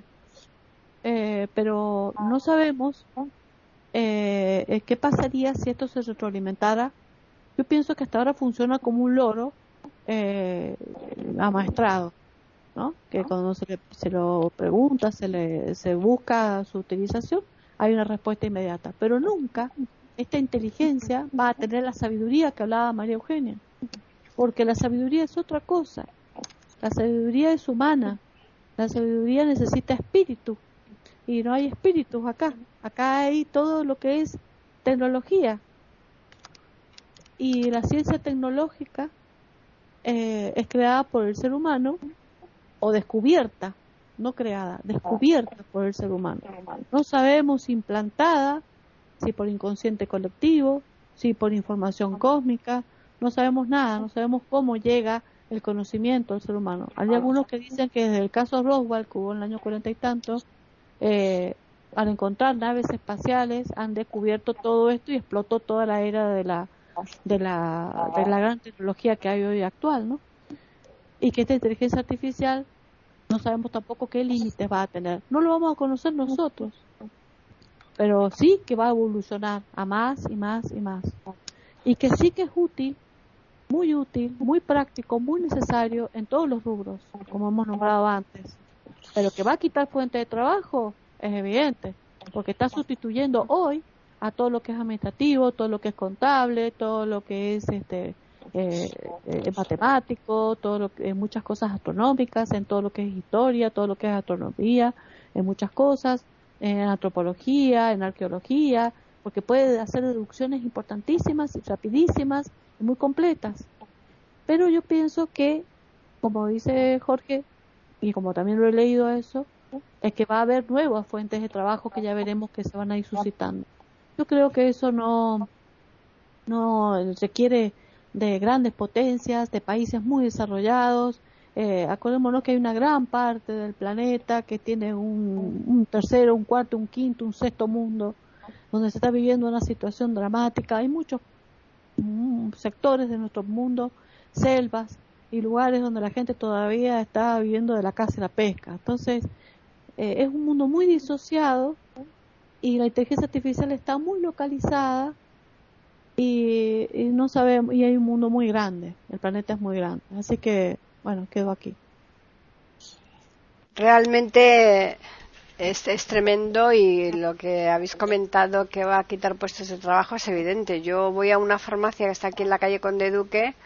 Pero no sabemos qué pasaría si esto se retroalimentara. Yo pienso que hasta ahora funciona como un loro amaestrado, ¿no? Que cuando se lo pregunta, se busca su utilización, hay una respuesta inmediata. Pero nunca esta inteligencia va a tener la sabiduría que hablaba María Eugenia, porque la sabiduría es otra cosa. La sabiduría es humana, la sabiduría necesita espíritu, y no hay espíritus acá. Acá hay todo lo que es tecnología, y la ciencia tecnológica es creada por el ser humano, o descubierta, no creada, descubierta por el ser humano. No sabemos si implantada, si por inconsciente colectivo, si por información cósmica, no sabemos nada, no sabemos cómo llega el conocimiento al ser humano. Hay algunos que dicen que desde el caso Roswell, que hubo en el año 40 y tantos, al encontrar naves espaciales han descubierto todo esto y explotó toda la era de la gran tecnología que hay hoy actual, ¿no? Y que esta inteligencia artificial no sabemos tampoco qué límites va a tener. No lo vamos a conocer nosotros, pero sí que va a evolucionar a más y más y más. Y que sí que es útil, muy práctico, muy necesario en todos los rubros, como hemos nombrado antes. Pero que va a quitar fuente de trabajo es evidente, porque está sustituyendo hoy a todo lo que es administrativo, todo lo que es contable, todo lo que es matemático, todo lo que, muchas cosas astronómicas, en todo lo que es historia, todo lo que es astronomía, en muchas cosas, en antropología, en arqueología, porque puede hacer deducciones importantísimas y rapidísimas y muy completas. Pero yo pienso que, como dice Jorge, y como también lo he leído eso, es que va a haber nuevas fuentes de trabajo que ya veremos que se van a ir suscitando. Yo creo que eso no requiere de grandes potencias, de países muy desarrollados. Acordémonos que hay una gran parte del planeta que tiene un tercero, un cuarto, un quinto, un sexto mundo, donde se está viviendo una situación dramática. Hay muchos sectores de nuestro mundo, selvas y lugares donde la gente todavía está viviendo de la caza y la pesca. Entonces, es un mundo muy disociado y la inteligencia artificial está muy localizada y no sabemos, y hay un mundo muy grande, el planeta es muy grande. Así que, bueno, quedo aquí. Realmente es tremendo, y lo que habéis comentado que va a quitar puestos de trabajo es evidente. Yo voy a una farmacia que está aquí en la calle Conde Duque,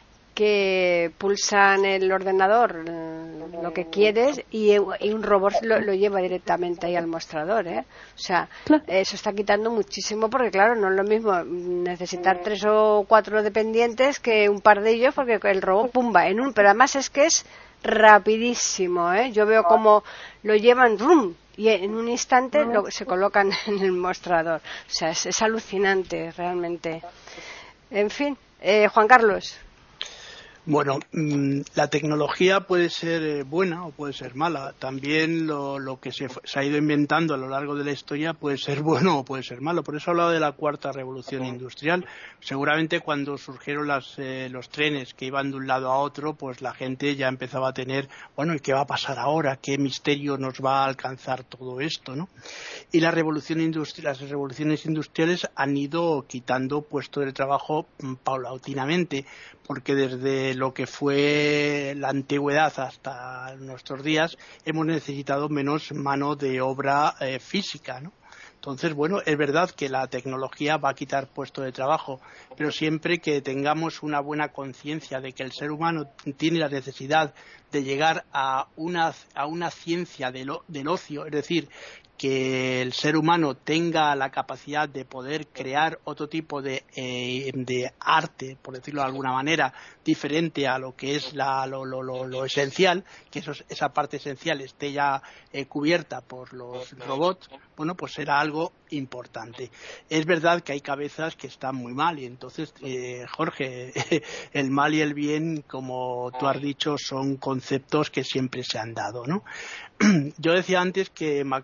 que pulsan el ordenador lo que quieres y un robot lo lleva directamente ahí al mostrador, ¿eh? O sea, claro, eso está quitando muchísimo, porque claro, no es lo mismo necesitar 3 o 4 dependientes que un par de ellos, porque el robot pumba en un, pero además es que es rapidísimo, ¿eh? Yo veo cómo lo llevan rum y en un instante se colocan en el mostrador. O sea, es alucinante realmente. En fin, Juan Carlos. Bueno, la tecnología puede ser buena o puede ser mala. También lo que se ha ido inventando a lo largo de la historia puede ser bueno o puede ser malo. Por eso he hablado de la cuarta revolución industrial. Seguramente cuando surgieron los trenes que iban de un lado a otro, pues la gente ya empezaba a tener, bueno, ¿y qué va a pasar ahora? ¿Qué misterio nos va a alcanzar todo esto, no? Y las revoluciones industriales han ido quitando puestos de trabajo paulatinamente, porque desde lo que fue la antigüedad hasta nuestros días hemos necesitado menos mano de obra física, ¿no? Entonces, bueno, es verdad que la tecnología va a quitar puestos de trabajo, pero siempre que tengamos una buena conciencia de que el ser humano tiene la necesidad de llegar a una ciencia del ocio, es decir, que el ser humano tenga la capacidad de poder crear otro tipo de arte, por decirlo de alguna manera, diferente a lo que es lo esencial, que esa parte esencial esté ya cubierta por los robots, bueno, pues será algo importante. Es verdad que hay cabezas que están muy mal, y entonces, Jorge, el mal y el bien, como tú has dicho, son conceptos que siempre se han dado, ¿no? Yo decía antes que McCarthy había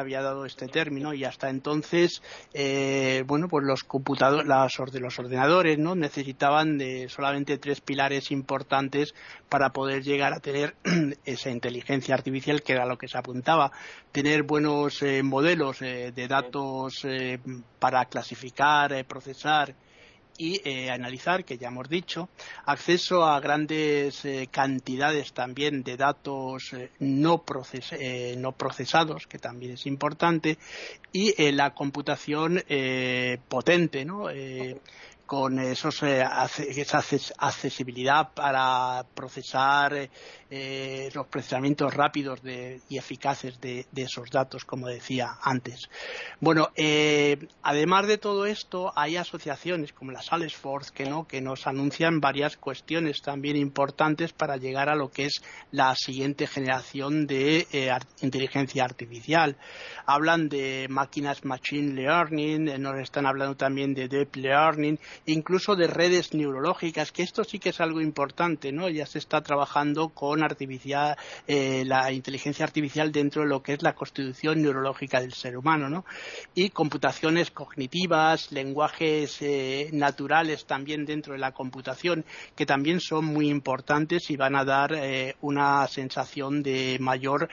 había dado este término, y hasta entonces, bueno, pues los computadores, los ordenadores, ¿no?, necesitaban de solamente 3 pilares importantes para poder llegar a tener esa inteligencia artificial, que era lo que se apuntaba: tener buenos modelos de datos para clasificar, procesar y analizar, que ya hemos dicho, acceso a grandes cantidades también de datos no procesados, que también es importante, y la computación potente, ¿no?, con esa accesibilidad para procesar los procesamientos rápidos y eficaces de esos datos, como decía antes. Bueno, además de todo esto, hay asociaciones como la Salesforce que nos anuncian varias cuestiones también importantes para llegar a lo que es la siguiente generación de inteligencia artificial. Hablan de máquinas machine learning, nos están hablando también de deep learning, incluso de redes neurológicas, que esto sí que es algo importante, ¿no? Ya se está trabajando con la inteligencia artificial dentro de lo que es la constitución neurológica del ser humano, ¿no? Y computaciones cognitivas, lenguajes naturales también dentro de la computación, que también son muy importantes y van a dar una sensación de mayor,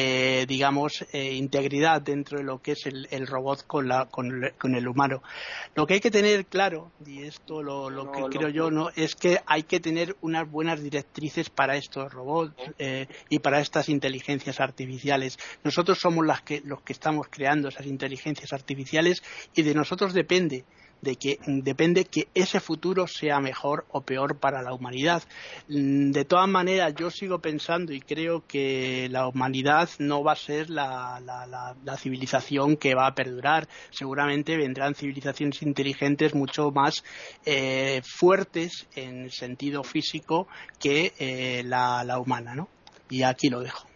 integridad dentro de lo que es el robot con el humano. Lo que hay que tener claro, y esto lo que creo yo, ¿no?, es que hay que tener unas buenas directrices para estos robots y para estas inteligencias artificiales. Nosotros somos los que estamos creando esas inteligencias artificiales, y de nosotros depende que ese futuro sea mejor o peor para la humanidad. De todas maneras, yo sigo pensando y creo que la humanidad no va a ser la civilización que va a perdurar. Seguramente vendrán civilizaciones inteligentes mucho más fuertes en el sentido físico que la humana, ¿no? Y aquí lo dejo.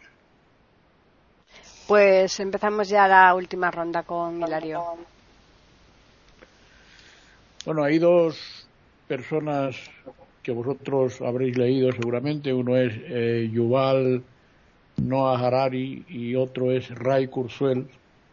Pues empezamos ya la última ronda con Hilario. Bueno, hay 2 personas que vosotros habréis leído seguramente. Uno es Yuval Noah Harari y otro es Ray Kurzweil,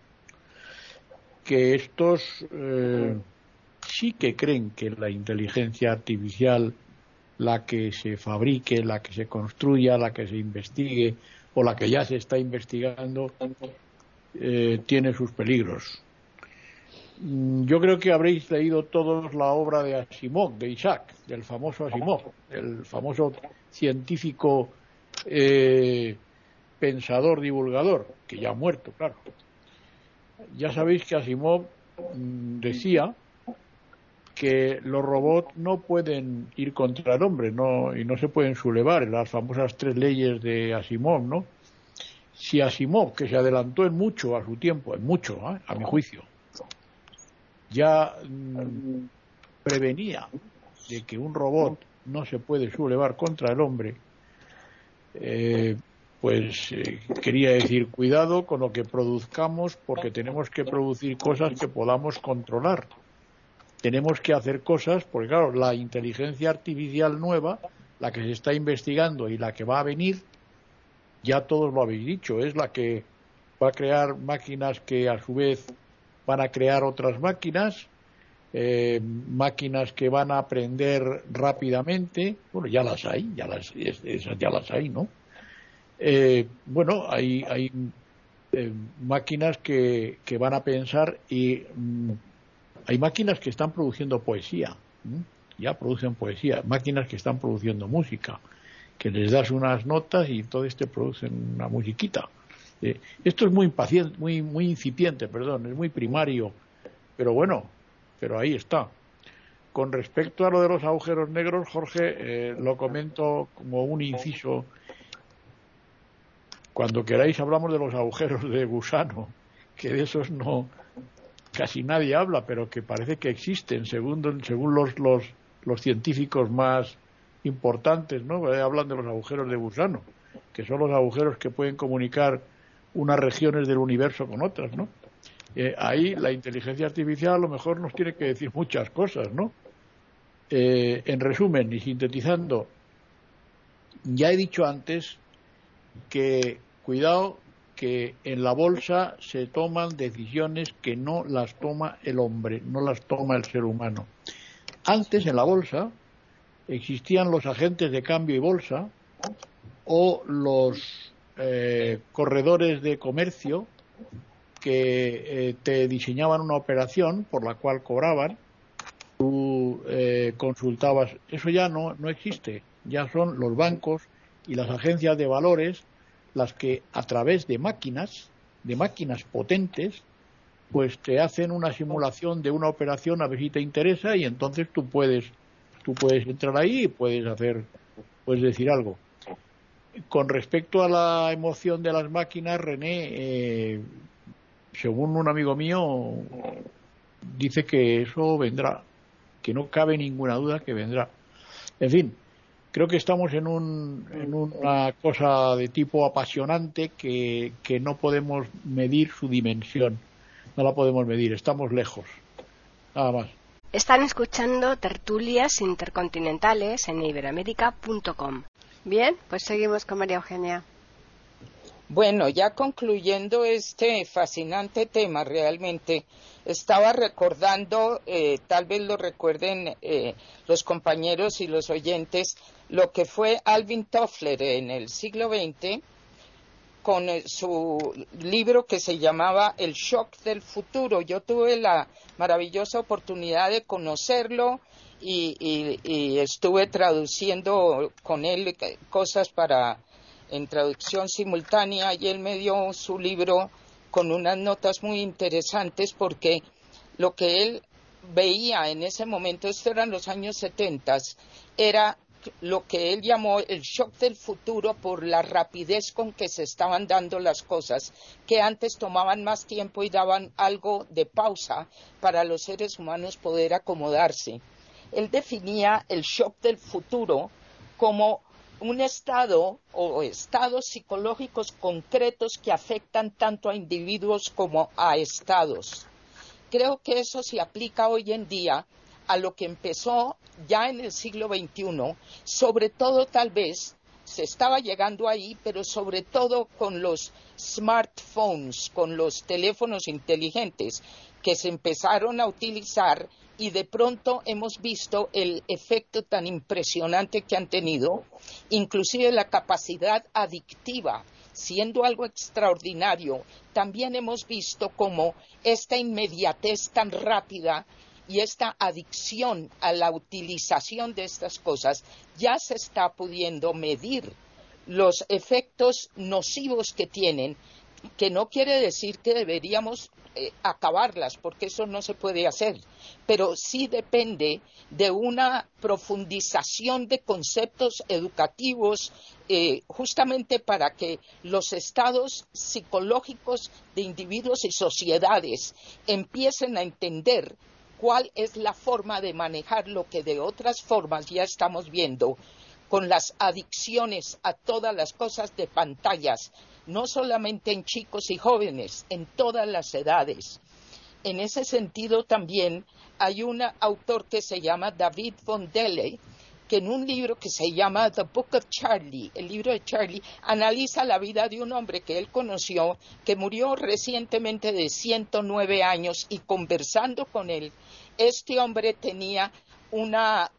que estos sí que creen que la inteligencia artificial, la que se fabrique, la que se construya, la que se investigue o la que ya se está investigando, tiene sus peligros. Yo creo que habréis leído todos la obra de Asimov, de Isaac, del famoso Asimov, el famoso científico pensador, divulgador, que ya ha muerto, claro. Ya sabéis que Asimov decía que los robots no pueden ir contra el hombre, y no se pueden sublevar, las famosas 3 leyes de Asimov, ¿no? Si Asimov, que se adelantó en mucho a su tiempo, a mi juicio, ya prevenía de que un robot no se puede sublevar contra el hombre, quería decir, cuidado con lo que produzcamos, porque tenemos que producir cosas que podamos controlar. Tenemos que hacer cosas, porque claro, la inteligencia artificial nueva, la que se está investigando y la que va a venir, ya todos lo habéis dicho, es la que va a crear máquinas que a su vez van a crear otras máquinas, máquinas que van a aprender rápidamente. Bueno, ya las hay, esas ya las hay, ¿no? Hay máquinas que van a pensar, y hay máquinas que están produciendo poesía, ya producen poesía, máquinas que están produciendo música, que les das unas notas y entonces te producen una musiquita. Esto es muy incipiente, es muy primario, pero ahí está. Con respecto a lo de los agujeros negros, Jorge, lo comento como un inciso. Cuando queráis hablamos de los agujeros de gusano, que de esos casi nadie habla, pero que parece que existen según los científicos más importantes, ¿no? Hablan de los agujeros de gusano, que son los agujeros que pueden comunicar unas regiones del universo con otras, ¿no? Ahí la inteligencia artificial a lo mejor nos tiene que decir muchas cosas, ¿no? En resumen y sintetizando, ya he dicho antes que cuidado que en la bolsa se toman decisiones que no las toma el hombre, no las toma el ser humano. Antes en la bolsa existían los agentes de cambio y bolsa o los corredores de comercio que te diseñaban una operación por la cual cobraban. Tú consultabas. Eso ya no existe. Ya son los bancos y las agencias de valores las que a través de máquinas potentes, pues te hacen una simulación de una operación a ver si te interesa, y entonces tú puedes entrar ahí y puedes decir algo. Con respecto a la emoción de las máquinas, René, según un amigo mío, dice que eso vendrá, que no cabe ninguna duda que vendrá. En fin, creo que estamos en una cosa de tipo apasionante que no podemos medir su dimensión. No la podemos medir, estamos lejos. Nada más. Están escuchando Tertulias Intercontinentales en Iberoamérica.com. Bien, pues seguimos con María Eugenia. Bueno, ya concluyendo este fascinante tema, realmente estaba recordando, tal vez lo recuerden los compañeros y los oyentes, lo que fue Alvin Toffler en el siglo XX con su libro que se llamaba El shock del futuro. Yo tuve la maravillosa oportunidad de conocerlo y estuve traduciendo con él cosas en traducción simultánea, y él me dio su libro con unas notas muy interesantes, porque lo que él veía en ese momento, esto eran los años 70, era lo que él llamó el shock del futuro por la rapidez con que se estaban dando las cosas, que antes tomaban más tiempo y daban algo de pausa para los seres humanos poder acomodarse. Él definía el shock del futuro como un estado o estados psicológicos concretos que afectan tanto a individuos como a estados. Creo que eso se aplica hoy en día a lo que empezó ya en el siglo XXI, sobre todo tal vez se estaba llegando ahí, pero sobre todo con los smartphones, con los teléfonos inteligentes que se empezaron a utilizar, y de pronto hemos visto el efecto tan impresionante que han tenido, inclusive la capacidad adictiva, siendo algo extraordinario. También hemos visto cómo esta inmediatez tan rápida y esta adicción a la utilización de estas cosas ya se está pudiendo medir los efectos nocivos que tienen, que no quiere decir que deberíamos acabarlas, porque eso no se puede hacer, pero sí depende de una profundización de conceptos educativos, justamente para que los estados psicológicos de individuos y sociedades empiecen a entender cuál es la forma de manejar lo que de otras formas ya estamos viendo con las adicciones a todas las cosas de pantallas, no solamente en chicos y jóvenes, en todas las edades. En ese sentido también hay un autor que se llama David von Delle, que en un libro que se llama The Book of Charlie, el libro de Charlie, analiza la vida de un hombre que él conoció, que murió recientemente de 109 años, y conversando con él, este hombre tenía una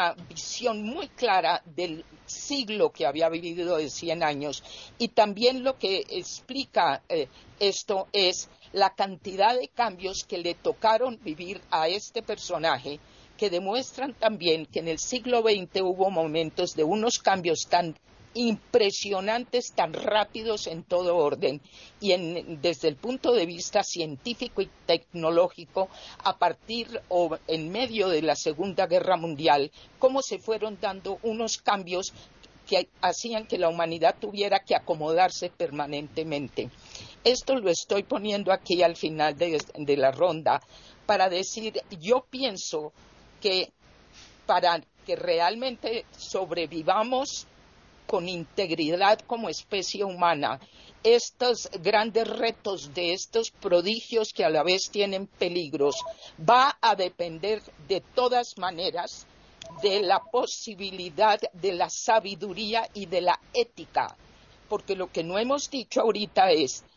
visión muy clara del siglo que había vivido de 100 años, y también lo que explica esto es la cantidad de cambios que le tocaron vivir a este personaje, que demuestran también que en el siglo XX hubo momentos de unos cambios tan impresionantes, tan rápidos en todo orden, y desde el punto de vista científico y tecnológico, a partir o en medio de la Segunda Guerra Mundial, cómo se fueron dando unos cambios que hacían que la humanidad tuviera que acomodarse permanentemente. Esto lo estoy poniendo aquí al final de la ronda para decir, yo pienso que para que realmente sobrevivamos con integridad como especie humana, estos grandes retos de estos prodigios que a la vez tienen peligros, va a depender de todas maneras de la posibilidad de la sabiduría y de la ética, porque lo que no hemos dicho ahorita es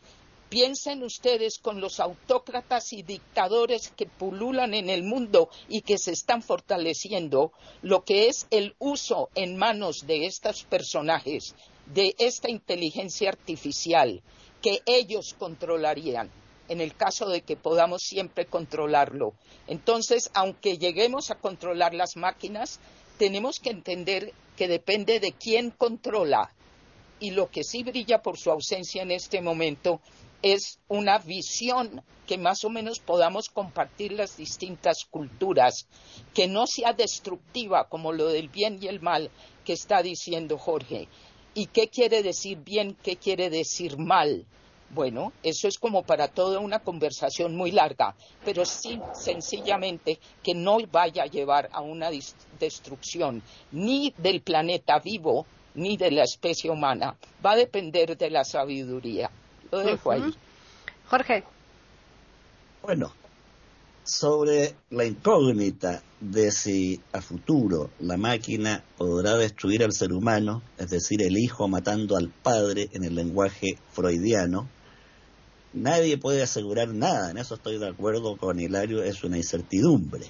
Piensen ustedes con los autócratas y dictadores que pululan en el mundo y que se están fortaleciendo, lo que es el uso en manos de estos personajes, de esta inteligencia artificial, que ellos controlarían, en el caso de que podamos siempre controlarlo. Entonces, aunque lleguemos a controlar las máquinas, tenemos que entender que depende de quién controla. Y lo que sí brilla por su ausencia en este momento es una visión que más o menos podamos compartir las distintas culturas, que no sea destructiva como lo del bien y el mal que está diciendo Jorge. ¿Y qué quiere decir bien? ¿Qué quiere decir mal? Bueno, eso es como para toda una conversación muy larga, pero sí, sencillamente, que no vaya a llevar a una destrucción ni del planeta vivo, ni de la especie humana. Va a depender de la sabiduría. Lo dejo ahí. Jorge. Bueno, sobre la incógnita de si a futuro la máquina podrá destruir al ser humano, es decir, el hijo matando al padre en el lenguaje freudiano, nadie puede asegurar nada. En eso estoy de acuerdo con Hilario, es una incertidumbre.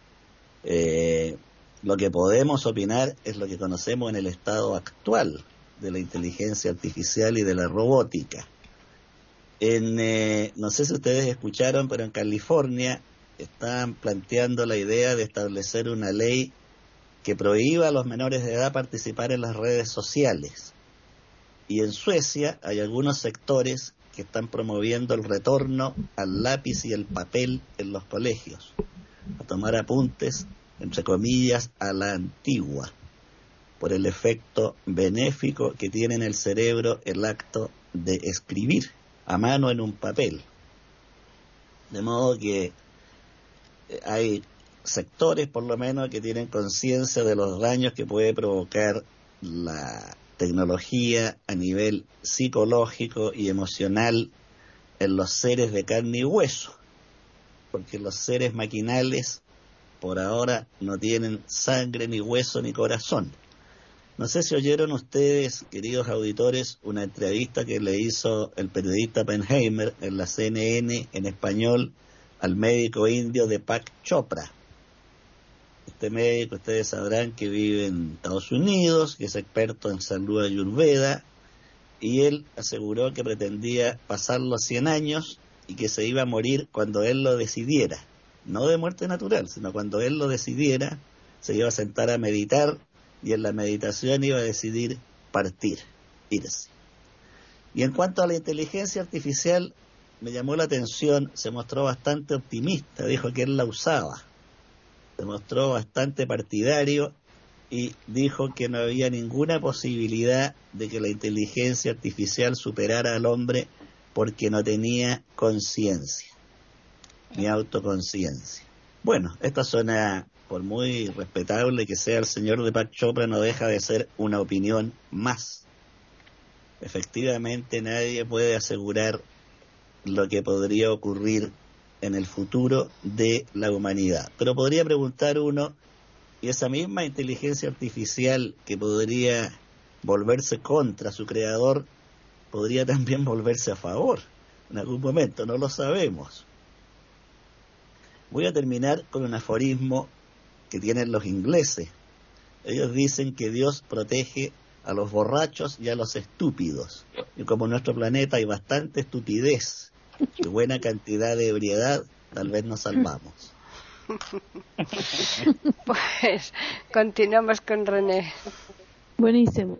Lo que podemos opinar es lo que conocemos en el estado actual de la inteligencia artificial y de la robótica. No sé si ustedes escucharon, pero en California están planteando la idea de establecer una ley que prohíba a los menores de edad participar en las redes sociales. Y en Suecia hay algunos sectores que están promoviendo el retorno al lápiz y el papel en los colegios, a tomar apuntes, entre comillas, a la antigua, por el efecto benéfico que tiene en el cerebro el acto de escribir a mano en un papel. De modo que hay sectores, por lo menos, que tienen conciencia de los daños que puede provocar la tecnología a nivel psicológico y emocional en los seres de carne y hueso, porque los seres maquinales por ahora no tienen sangre, ni hueso, ni corazón. No sé si oyeron ustedes, queridos auditores, una entrevista que le hizo el periodista Oppenheimer en la CNN en español al médico indio Deepak Chopra. Este médico, ustedes sabrán que vive en Estados Unidos, que es experto en salud ayurveda, y él aseguró que pretendía pasar los 100 años y que se iba a morir cuando él lo decidiera. No de muerte natural, sino cuando él lo decidiera, se iba a sentar a meditar y en la meditación iba a decidir partir, irse. Y en cuanto a la inteligencia artificial, me llamó la atención, se mostró bastante optimista, dijo que él la usaba, se mostró bastante partidario y dijo que no había ninguna posibilidad de que la inteligencia artificial superara al hombre porque no tenía conciencia, ni autoconciencia. Bueno, esta suena, por muy respetable que sea el señor Deepak Chopra, no deja de ser una opinión más. Efectivamente, nadie puede asegurar lo que podría ocurrir en el futuro de la humanidad. Pero podría preguntar uno, ¿y esa misma inteligencia artificial que podría volverse contra su creador, podría también volverse a favor en algún momento? No lo sabemos. Voy a terminar con un aforismo que tienen los ingleses. Ellos dicen que Dios protege a los borrachos y a los estúpidos. Y como en nuestro planeta hay bastante estupidez y buena cantidad de ebriedad, tal vez nos salvamos. Pues continuamos con René. Buenísimo.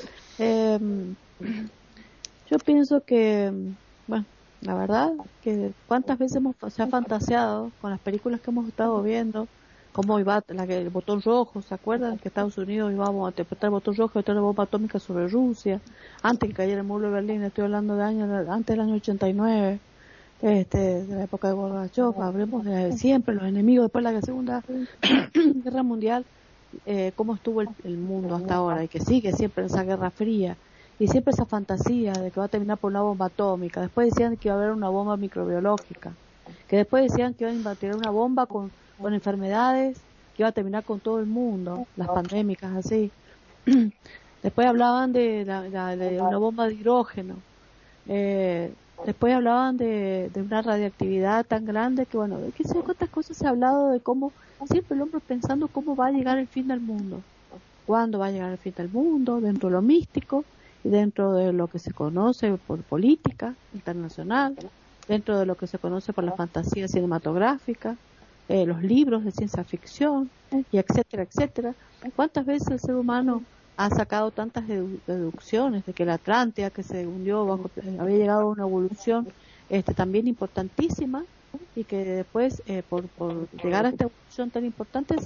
Yo pienso que, bueno, la verdad, que cuántas veces se ha fantaseado con las películas que hemos estado viendo, cómo iba el botón rojo, ¿se acuerdan? Que Estados Unidos iba a interpretar el botón rojo y traer la bomba atómica sobre Rusia, antes que cayera el muro de Berlín, estoy hablando de antes del año 89, de la época de Gorbachev, hablemos de siempre, los enemigos después de la Segunda Guerra Mundial, cómo estuvo el mundo hasta ahora, y que sigue siempre esa Guerra Fría, y siempre esa fantasía de que va a terminar por una bomba atómica, después decían que iba a haber una bomba microbiológica, que después decían que iban a tirar una bomba con enfermedades, que iba a terminar con todo el mundo, las pandémicas así. Después hablaban de una bomba de hidrógeno. Después hablaban de una radiactividad tan grande que, bueno, qué sé yo, cuántas cosas se ha hablado de cómo siempre el hombre pensando cómo va a llegar el fin del mundo, cuándo va a llegar el fin del mundo, dentro de lo místico y dentro de lo que se conoce por política internacional, dentro de lo que se conoce por la fantasía cinematográfica, los libros de ciencia ficción, y etcétera, etcétera. ¿Cuántas veces el ser humano ha sacado tantas deducciones de que la Atlántida, que se hundió había llegado a una evolución también importantísima, y que después por llegar a esta evolución tan importante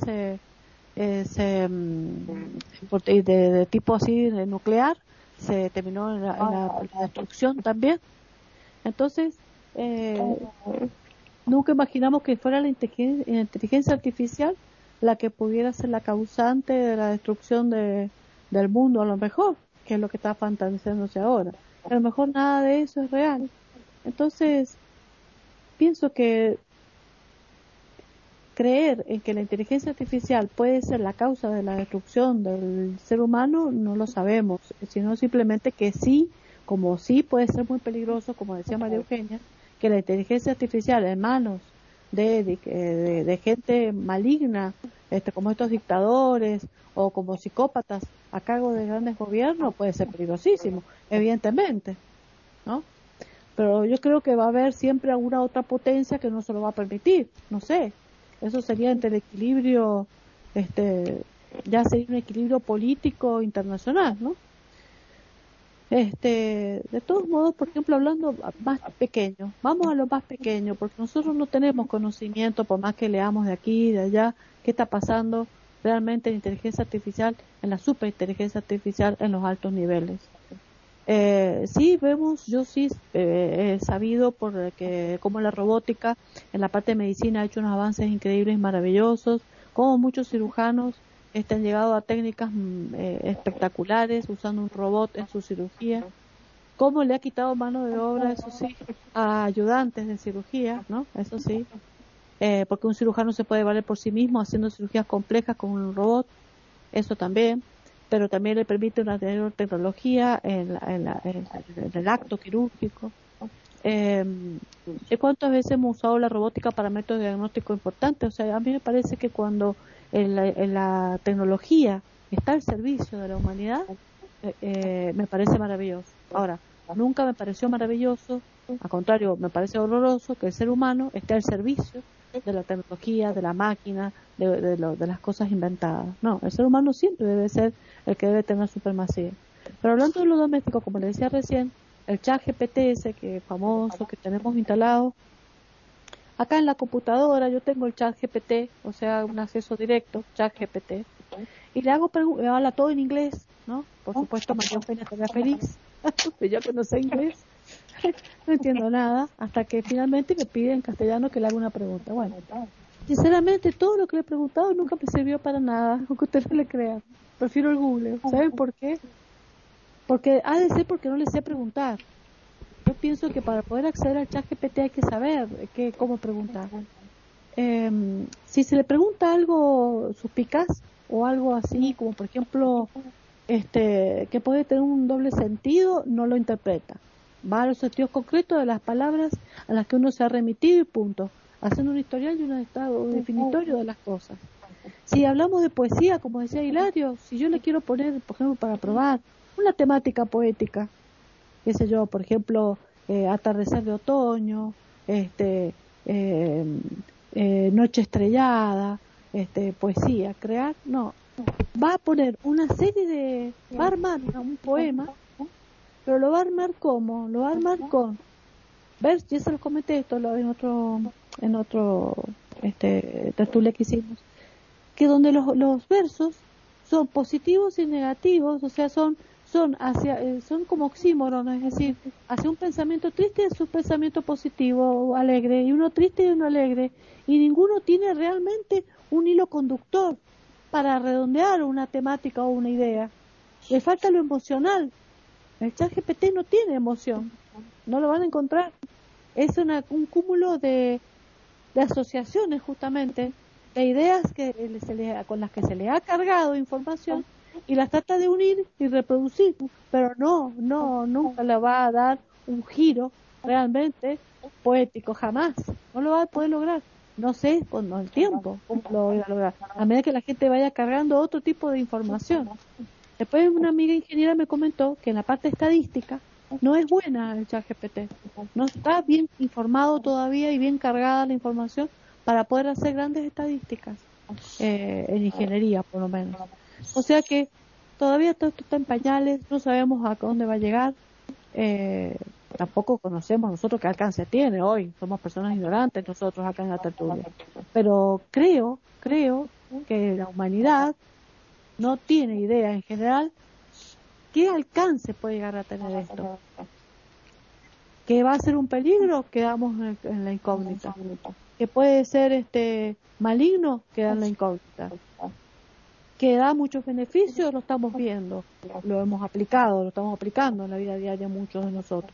de tipo así nuclear, se terminó en la destrucción también. Entonces nunca imaginamos que fuera la inteligencia artificial la que pudiera ser la causante de la destrucción del mundo, a lo mejor, que es lo que está fantaseándose ahora. A lo mejor nada de eso es real. Entonces, pienso que creer en que la inteligencia artificial puede ser la causa de la destrucción del ser humano, no lo sabemos, sino simplemente que sí, como sí puede ser muy peligroso, como decía María Eugenia, que la inteligencia artificial en manos de gente maligna, como estos dictadores o como psicópatas a cargo de grandes gobiernos, puede ser peligrosísimo, evidentemente, ¿no? Pero yo creo que va a haber siempre alguna otra potencia que no se lo va a permitir, no sé, eso sería entre el equilibrio, ya sería un equilibrio político internacional, ¿no? De todos modos, por ejemplo, hablando más pequeño, vamos a lo más pequeño, porque nosotros no tenemos conocimiento, por más que leamos de aquí y de allá, qué está pasando realmente en inteligencia artificial, en la superinteligencia artificial en los altos niveles. Sí vemos, yo sí he sabido porque como la robótica en la parte de medicina ha hecho unos avances increíbles y maravillosos, como muchos cirujanos han llegado a técnicas espectaculares usando un robot en su cirugía, cómo le ha quitado mano de obra, eso sí, a ayudantes de cirugía, ¿no? Eso sí, porque un cirujano se puede valer por sí mismo haciendo cirugías complejas con un robot, eso también, pero también le permite una mayor tecnología en el acto quirúrgico. ¿Cuántas veces hemos usado la robótica para métodos de diagnóstico importantes? O sea, a mí me parece que cuando la tecnología está al servicio de la humanidad, me parece maravilloso. Ahora, nunca me pareció maravilloso, al contrario, me parece horroroso que el ser humano esté al servicio de la tecnología, de la máquina, de las cosas inventadas. No, el ser humano siempre debe ser el que debe tener supremacía. Pero hablando de lo doméstico, como le decía recién, el chat GPT ese que es famoso, que tenemos instalado, acá en la computadora yo tengo el chat GPT, o sea, un acceso directo, chat GPT, y le hago me habla todo en inglés, ¿no? Por supuesto, María Eugenia estaría feliz, yo que no sé inglés, no entiendo nada, hasta que finalmente me pide en castellano que le haga una pregunta. Bueno, sinceramente, todo lo que le he preguntado nunca me sirvió para nada, aunque usted no le crea. Prefiero el Google. ¿Saben por qué? Porque ha de ser porque no le sé preguntar. Yo pienso que para poder acceder al chat GPT hay que saber cómo preguntar. Si se le pregunta algo suspicaz o algo así, como por ejemplo, que puede tener un doble sentido, no lo interpreta. Va a los sentidos concretos de las palabras a las que uno se ha remitido y punto, haciendo un historial y un estado definitorio de las cosas. Si hablamos de poesía, como decía Hilario, si yo le quiero poner, por ejemplo, para probar una temática poética, qué sé yo, por ejemplo, atardecer de otoño, noche estrellada, poesía, crear, no, va a poner una serie va a armar un poema, pero lo va a armar ¿cómo? Lo va a armar con versos, ya se los comenté esto en otro tertulia que hicimos, que donde los versos son positivos y negativos, o sea, son como oxímoros, es decir, hacia un pensamiento triste es un pensamiento positivo o alegre, y uno triste y uno alegre, y ninguno tiene realmente un hilo conductor para redondear una temática o una idea. Le falta lo emocional. El ChatGPT no tiene emoción, no lo van a encontrar. Es un cúmulo de asociaciones, justamente, de ideas con las que se le ha cargado información y las trata de unir y reproducir, pero nunca le va a dar un giro realmente poético, jamás. No lo va a poder lograr. No sé con el tiempo cómo lo voy a lograr. A medida que la gente vaya cargando otro tipo de información. Después una amiga ingeniera me comentó que en la parte estadística no es buena el ChatGPT. No está bien informado todavía y bien cargada la información para poder hacer grandes estadísticas en ingeniería, por lo menos. O sea que todavía todo esto está en pañales, no sabemos a dónde va a llegar. Tampoco conocemos nosotros qué alcance tiene hoy. Somos personas ignorantes nosotros acá en la tertulia. Pero creo que la humanidad no tiene idea en general qué alcance puede llegar a tener esto. ¿Que va a ser un peligro? Quedamos en la incógnita. ¿Que puede ser maligno? Queda en la incógnita. ¿Que da muchos beneficios? Lo estamos viendo. Lo hemos aplicado, lo estamos aplicando en la vida diaria muchos de nosotros.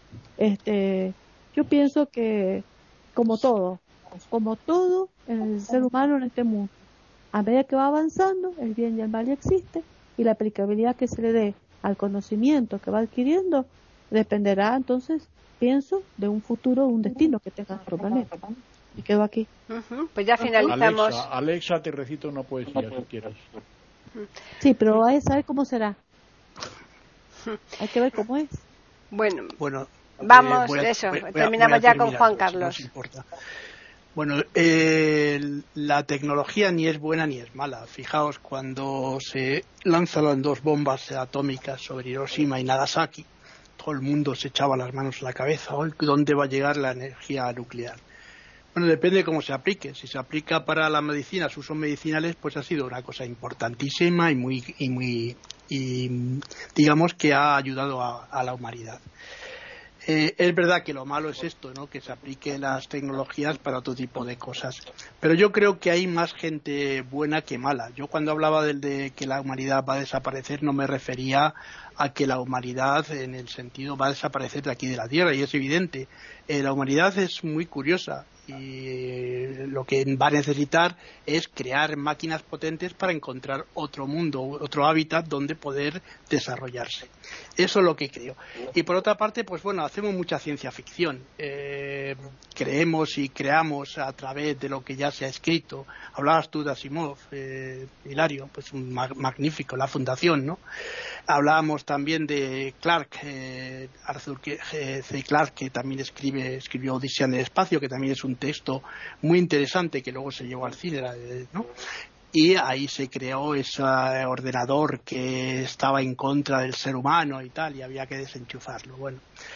Yo pienso que como todo en el ser humano en este mundo, a medida que va avanzando, el bien y el mal ya existe, y la aplicabilidad que se le dé al conocimiento que va adquiriendo dependerá entonces, pienso, de un futuro, un destino que tenga nuestro planeta. Y quedo aquí. Pues ya finalizamos. Alexa, te recito una poesía si quieres. Sí, pero hay que saber cómo será. Hay que ver cómo es. Bueno, vamos, terminamos ya con Juan Carlos. No importa. Bueno, la tecnología ni es buena ni es mala. Fijaos, cuando se lanzan 2 bombas atómicas sobre Hiroshima y Nagasaki, todo el mundo se echaba las manos a la cabeza. ¿Dónde va a llegar la energía nuclear? Bueno, depende de cómo se aplique. Si se aplica para la medicina, sus usos medicinales, pues ha sido una cosa importantísima y digamos que ha ayudado a la humanidad. Es verdad que lo malo es esto, ¿no? Que se apliquen las tecnologías para otro tipo de cosas. Pero yo creo que hay más gente buena que mala. Yo cuando hablaba de que la humanidad va a desaparecer no me refería a que la humanidad en el sentido va a desaparecer de aquí de la Tierra, y es evidente. La humanidad es muy curiosa y lo que va a necesitar es crear máquinas potentes para encontrar otro mundo, otro hábitat donde poder desarrollarse. Eso es lo que creo. Y por otra parte, pues bueno, hacemos mucha ciencia ficción. Creemos y creamos a través de lo que ya se ha escrito. Hablabas tú de Asimov, Hilario, pues magnífico, la fundación, ¿no? Hablábamos también de Clarke, Arthur C. Clarke, que también escribió Odisea en el espacio, que también es un texto muy interesante que luego se llevó al cine, ¿no? Y ahí se creó ese ordenador que estaba en contra del ser humano y tal, y había que desenchufarlo. Bueno,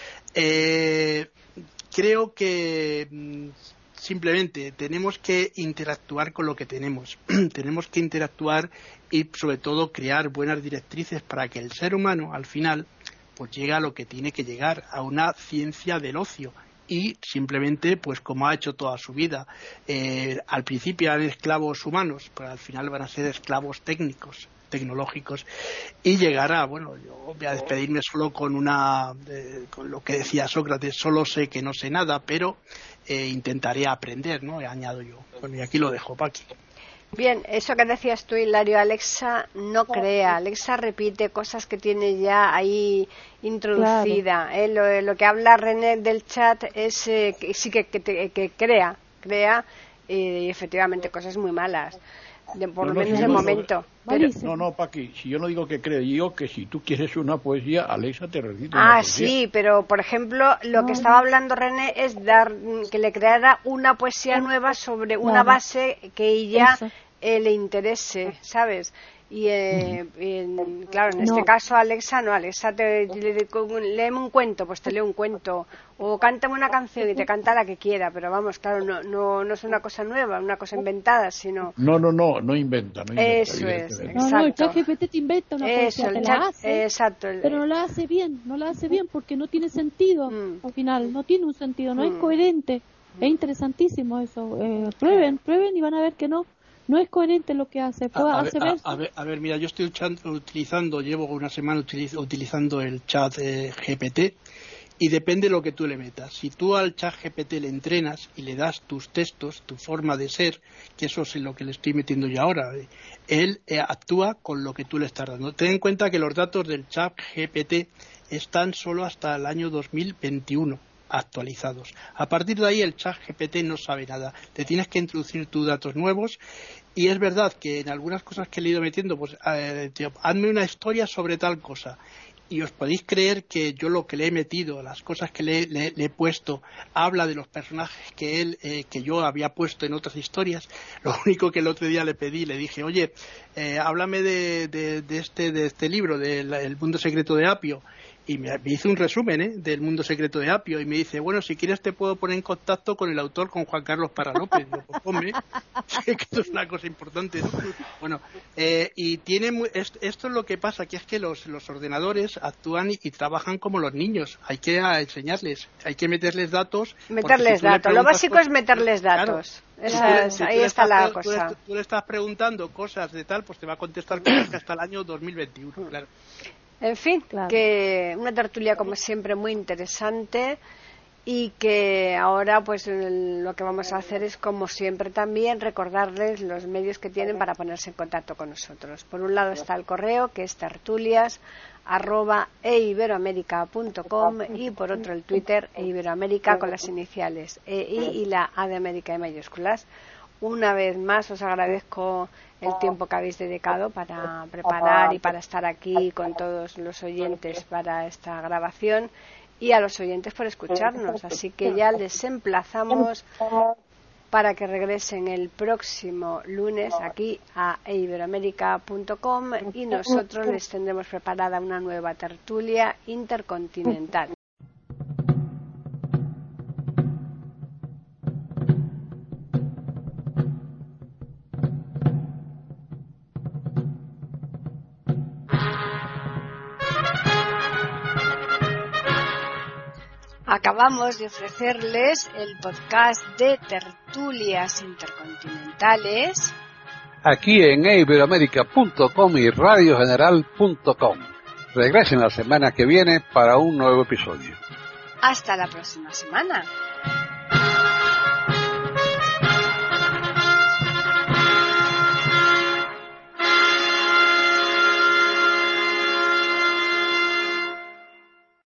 creo que simplemente tenemos que interactuar con lo que tenemos. Tenemos que interactuar y sobre todo crear buenas directrices para que el ser humano al final pues llegue a lo que tiene que llegar, a una ciencia del ocio. Y simplemente, pues como ha hecho toda su vida, al principio eran esclavos humanos, pero al final van a ser esclavos tecnológicos, y llegará, bueno, yo voy a despedirme solo con lo que decía Sócrates: solo sé que no sé nada, pero intentaré aprender, ¿no? Añado yo. Bueno, y aquí lo dejo, Paqui. Bien, eso que decías tú, Hilario, Alexa no crea, Alexa repite cosas que tiene ya ahí introducida. Claro. Lo que habla René del chat es sí que crea y efectivamente cosas muy malas, por lo menos de momento. No, Paqui, si yo no digo que creo, digo que si tú quieres una poesía, Alexa te recita una poesía. Sí, pero por ejemplo, lo que estaba hablando René es que le creara una poesía nueva sobre una base que ella le interese, ¿sabes? Y claro, en este caso Alexa léeme un cuento, pues te leo un cuento, o cántame una canción y te canta la que quiera, pero vamos, claro, no es una cosa nueva, una cosa inventada, sino... No inventa. Eso es, exacto. No, el ChatGPT te inventa una poesía, te la hace, exacto. Pero no la hace bien porque no tiene sentido, al final, no tiene un sentido, no es coherente, es interesantísimo eso, prueben y van a ver que no es coherente lo que hace. A ver, mira, yo estoy llevo una semana utilizando el chat GPT, y depende de lo que tú le metas. Si tú al chat GPT le entrenas y le das tus textos, tu forma de ser, que eso es lo que le estoy metiendo yo ahora, él actúa con lo que tú le estás dando. Ten en cuenta que los datos del chat GPT están solo hasta el año 2021. actualizados. A partir de ahí el ChatGPT no sabe nada. Te tienes que introducir tus datos nuevos y es verdad que en algunas cosas que he ido metiendo, pues hazme una historia sobre tal cosa. Y os podéis creer que yo lo que le he metido, las cosas que le he puesto, habla de los personajes que yo había puesto en otras historias. Lo único que el otro día le pedí, le dije, oye, háblame de este libro, El mundo secreto de Apio. Y me hizo un resumen del mundo secreto de Apio y me dice, bueno, si quieres te puedo poner en contacto con el autor, con Juan Carlos Parra López. Digo, pues ponme, que esto es una cosa importante, ¿no? Bueno, y esto es lo que pasa, que es que los ordenadores actúan y trabajan como los niños. Hay que enseñarles, hay que meterles datos. Meterles datos, lo básico es meterles datos. Claro, ahí está la cosa. Tú le estás preguntando cosas de tal, pues te va a contestar cosas que hasta el año 2021, claro. En fin, claro. Que una tertulia como siempre muy interesante y que ahora pues lo que vamos a hacer es como siempre también recordarles los medios que tienen para ponerse en contacto con nosotros. Por un lado está el correo que es tertulias@eiberoamerica.com y por otro el Twitter eiberoamerica con las iniciales EI y la A de América en mayúsculas. Una vez más os agradezco el tiempo que habéis dedicado para preparar y para estar aquí con todos los oyentes para esta grabación y a los oyentes por escucharnos. Así que ya les emplazamos para que regresen el próximo lunes aquí a eiberoamerica.com y nosotros les tendremos preparada una nueva tertulia intercontinental. Acabamos de ofrecerles el podcast de tertulias intercontinentales aquí en eiberoamerica.com y radiogeneral.com. Regresen la semana que viene para un nuevo episodio. Hasta la próxima semana.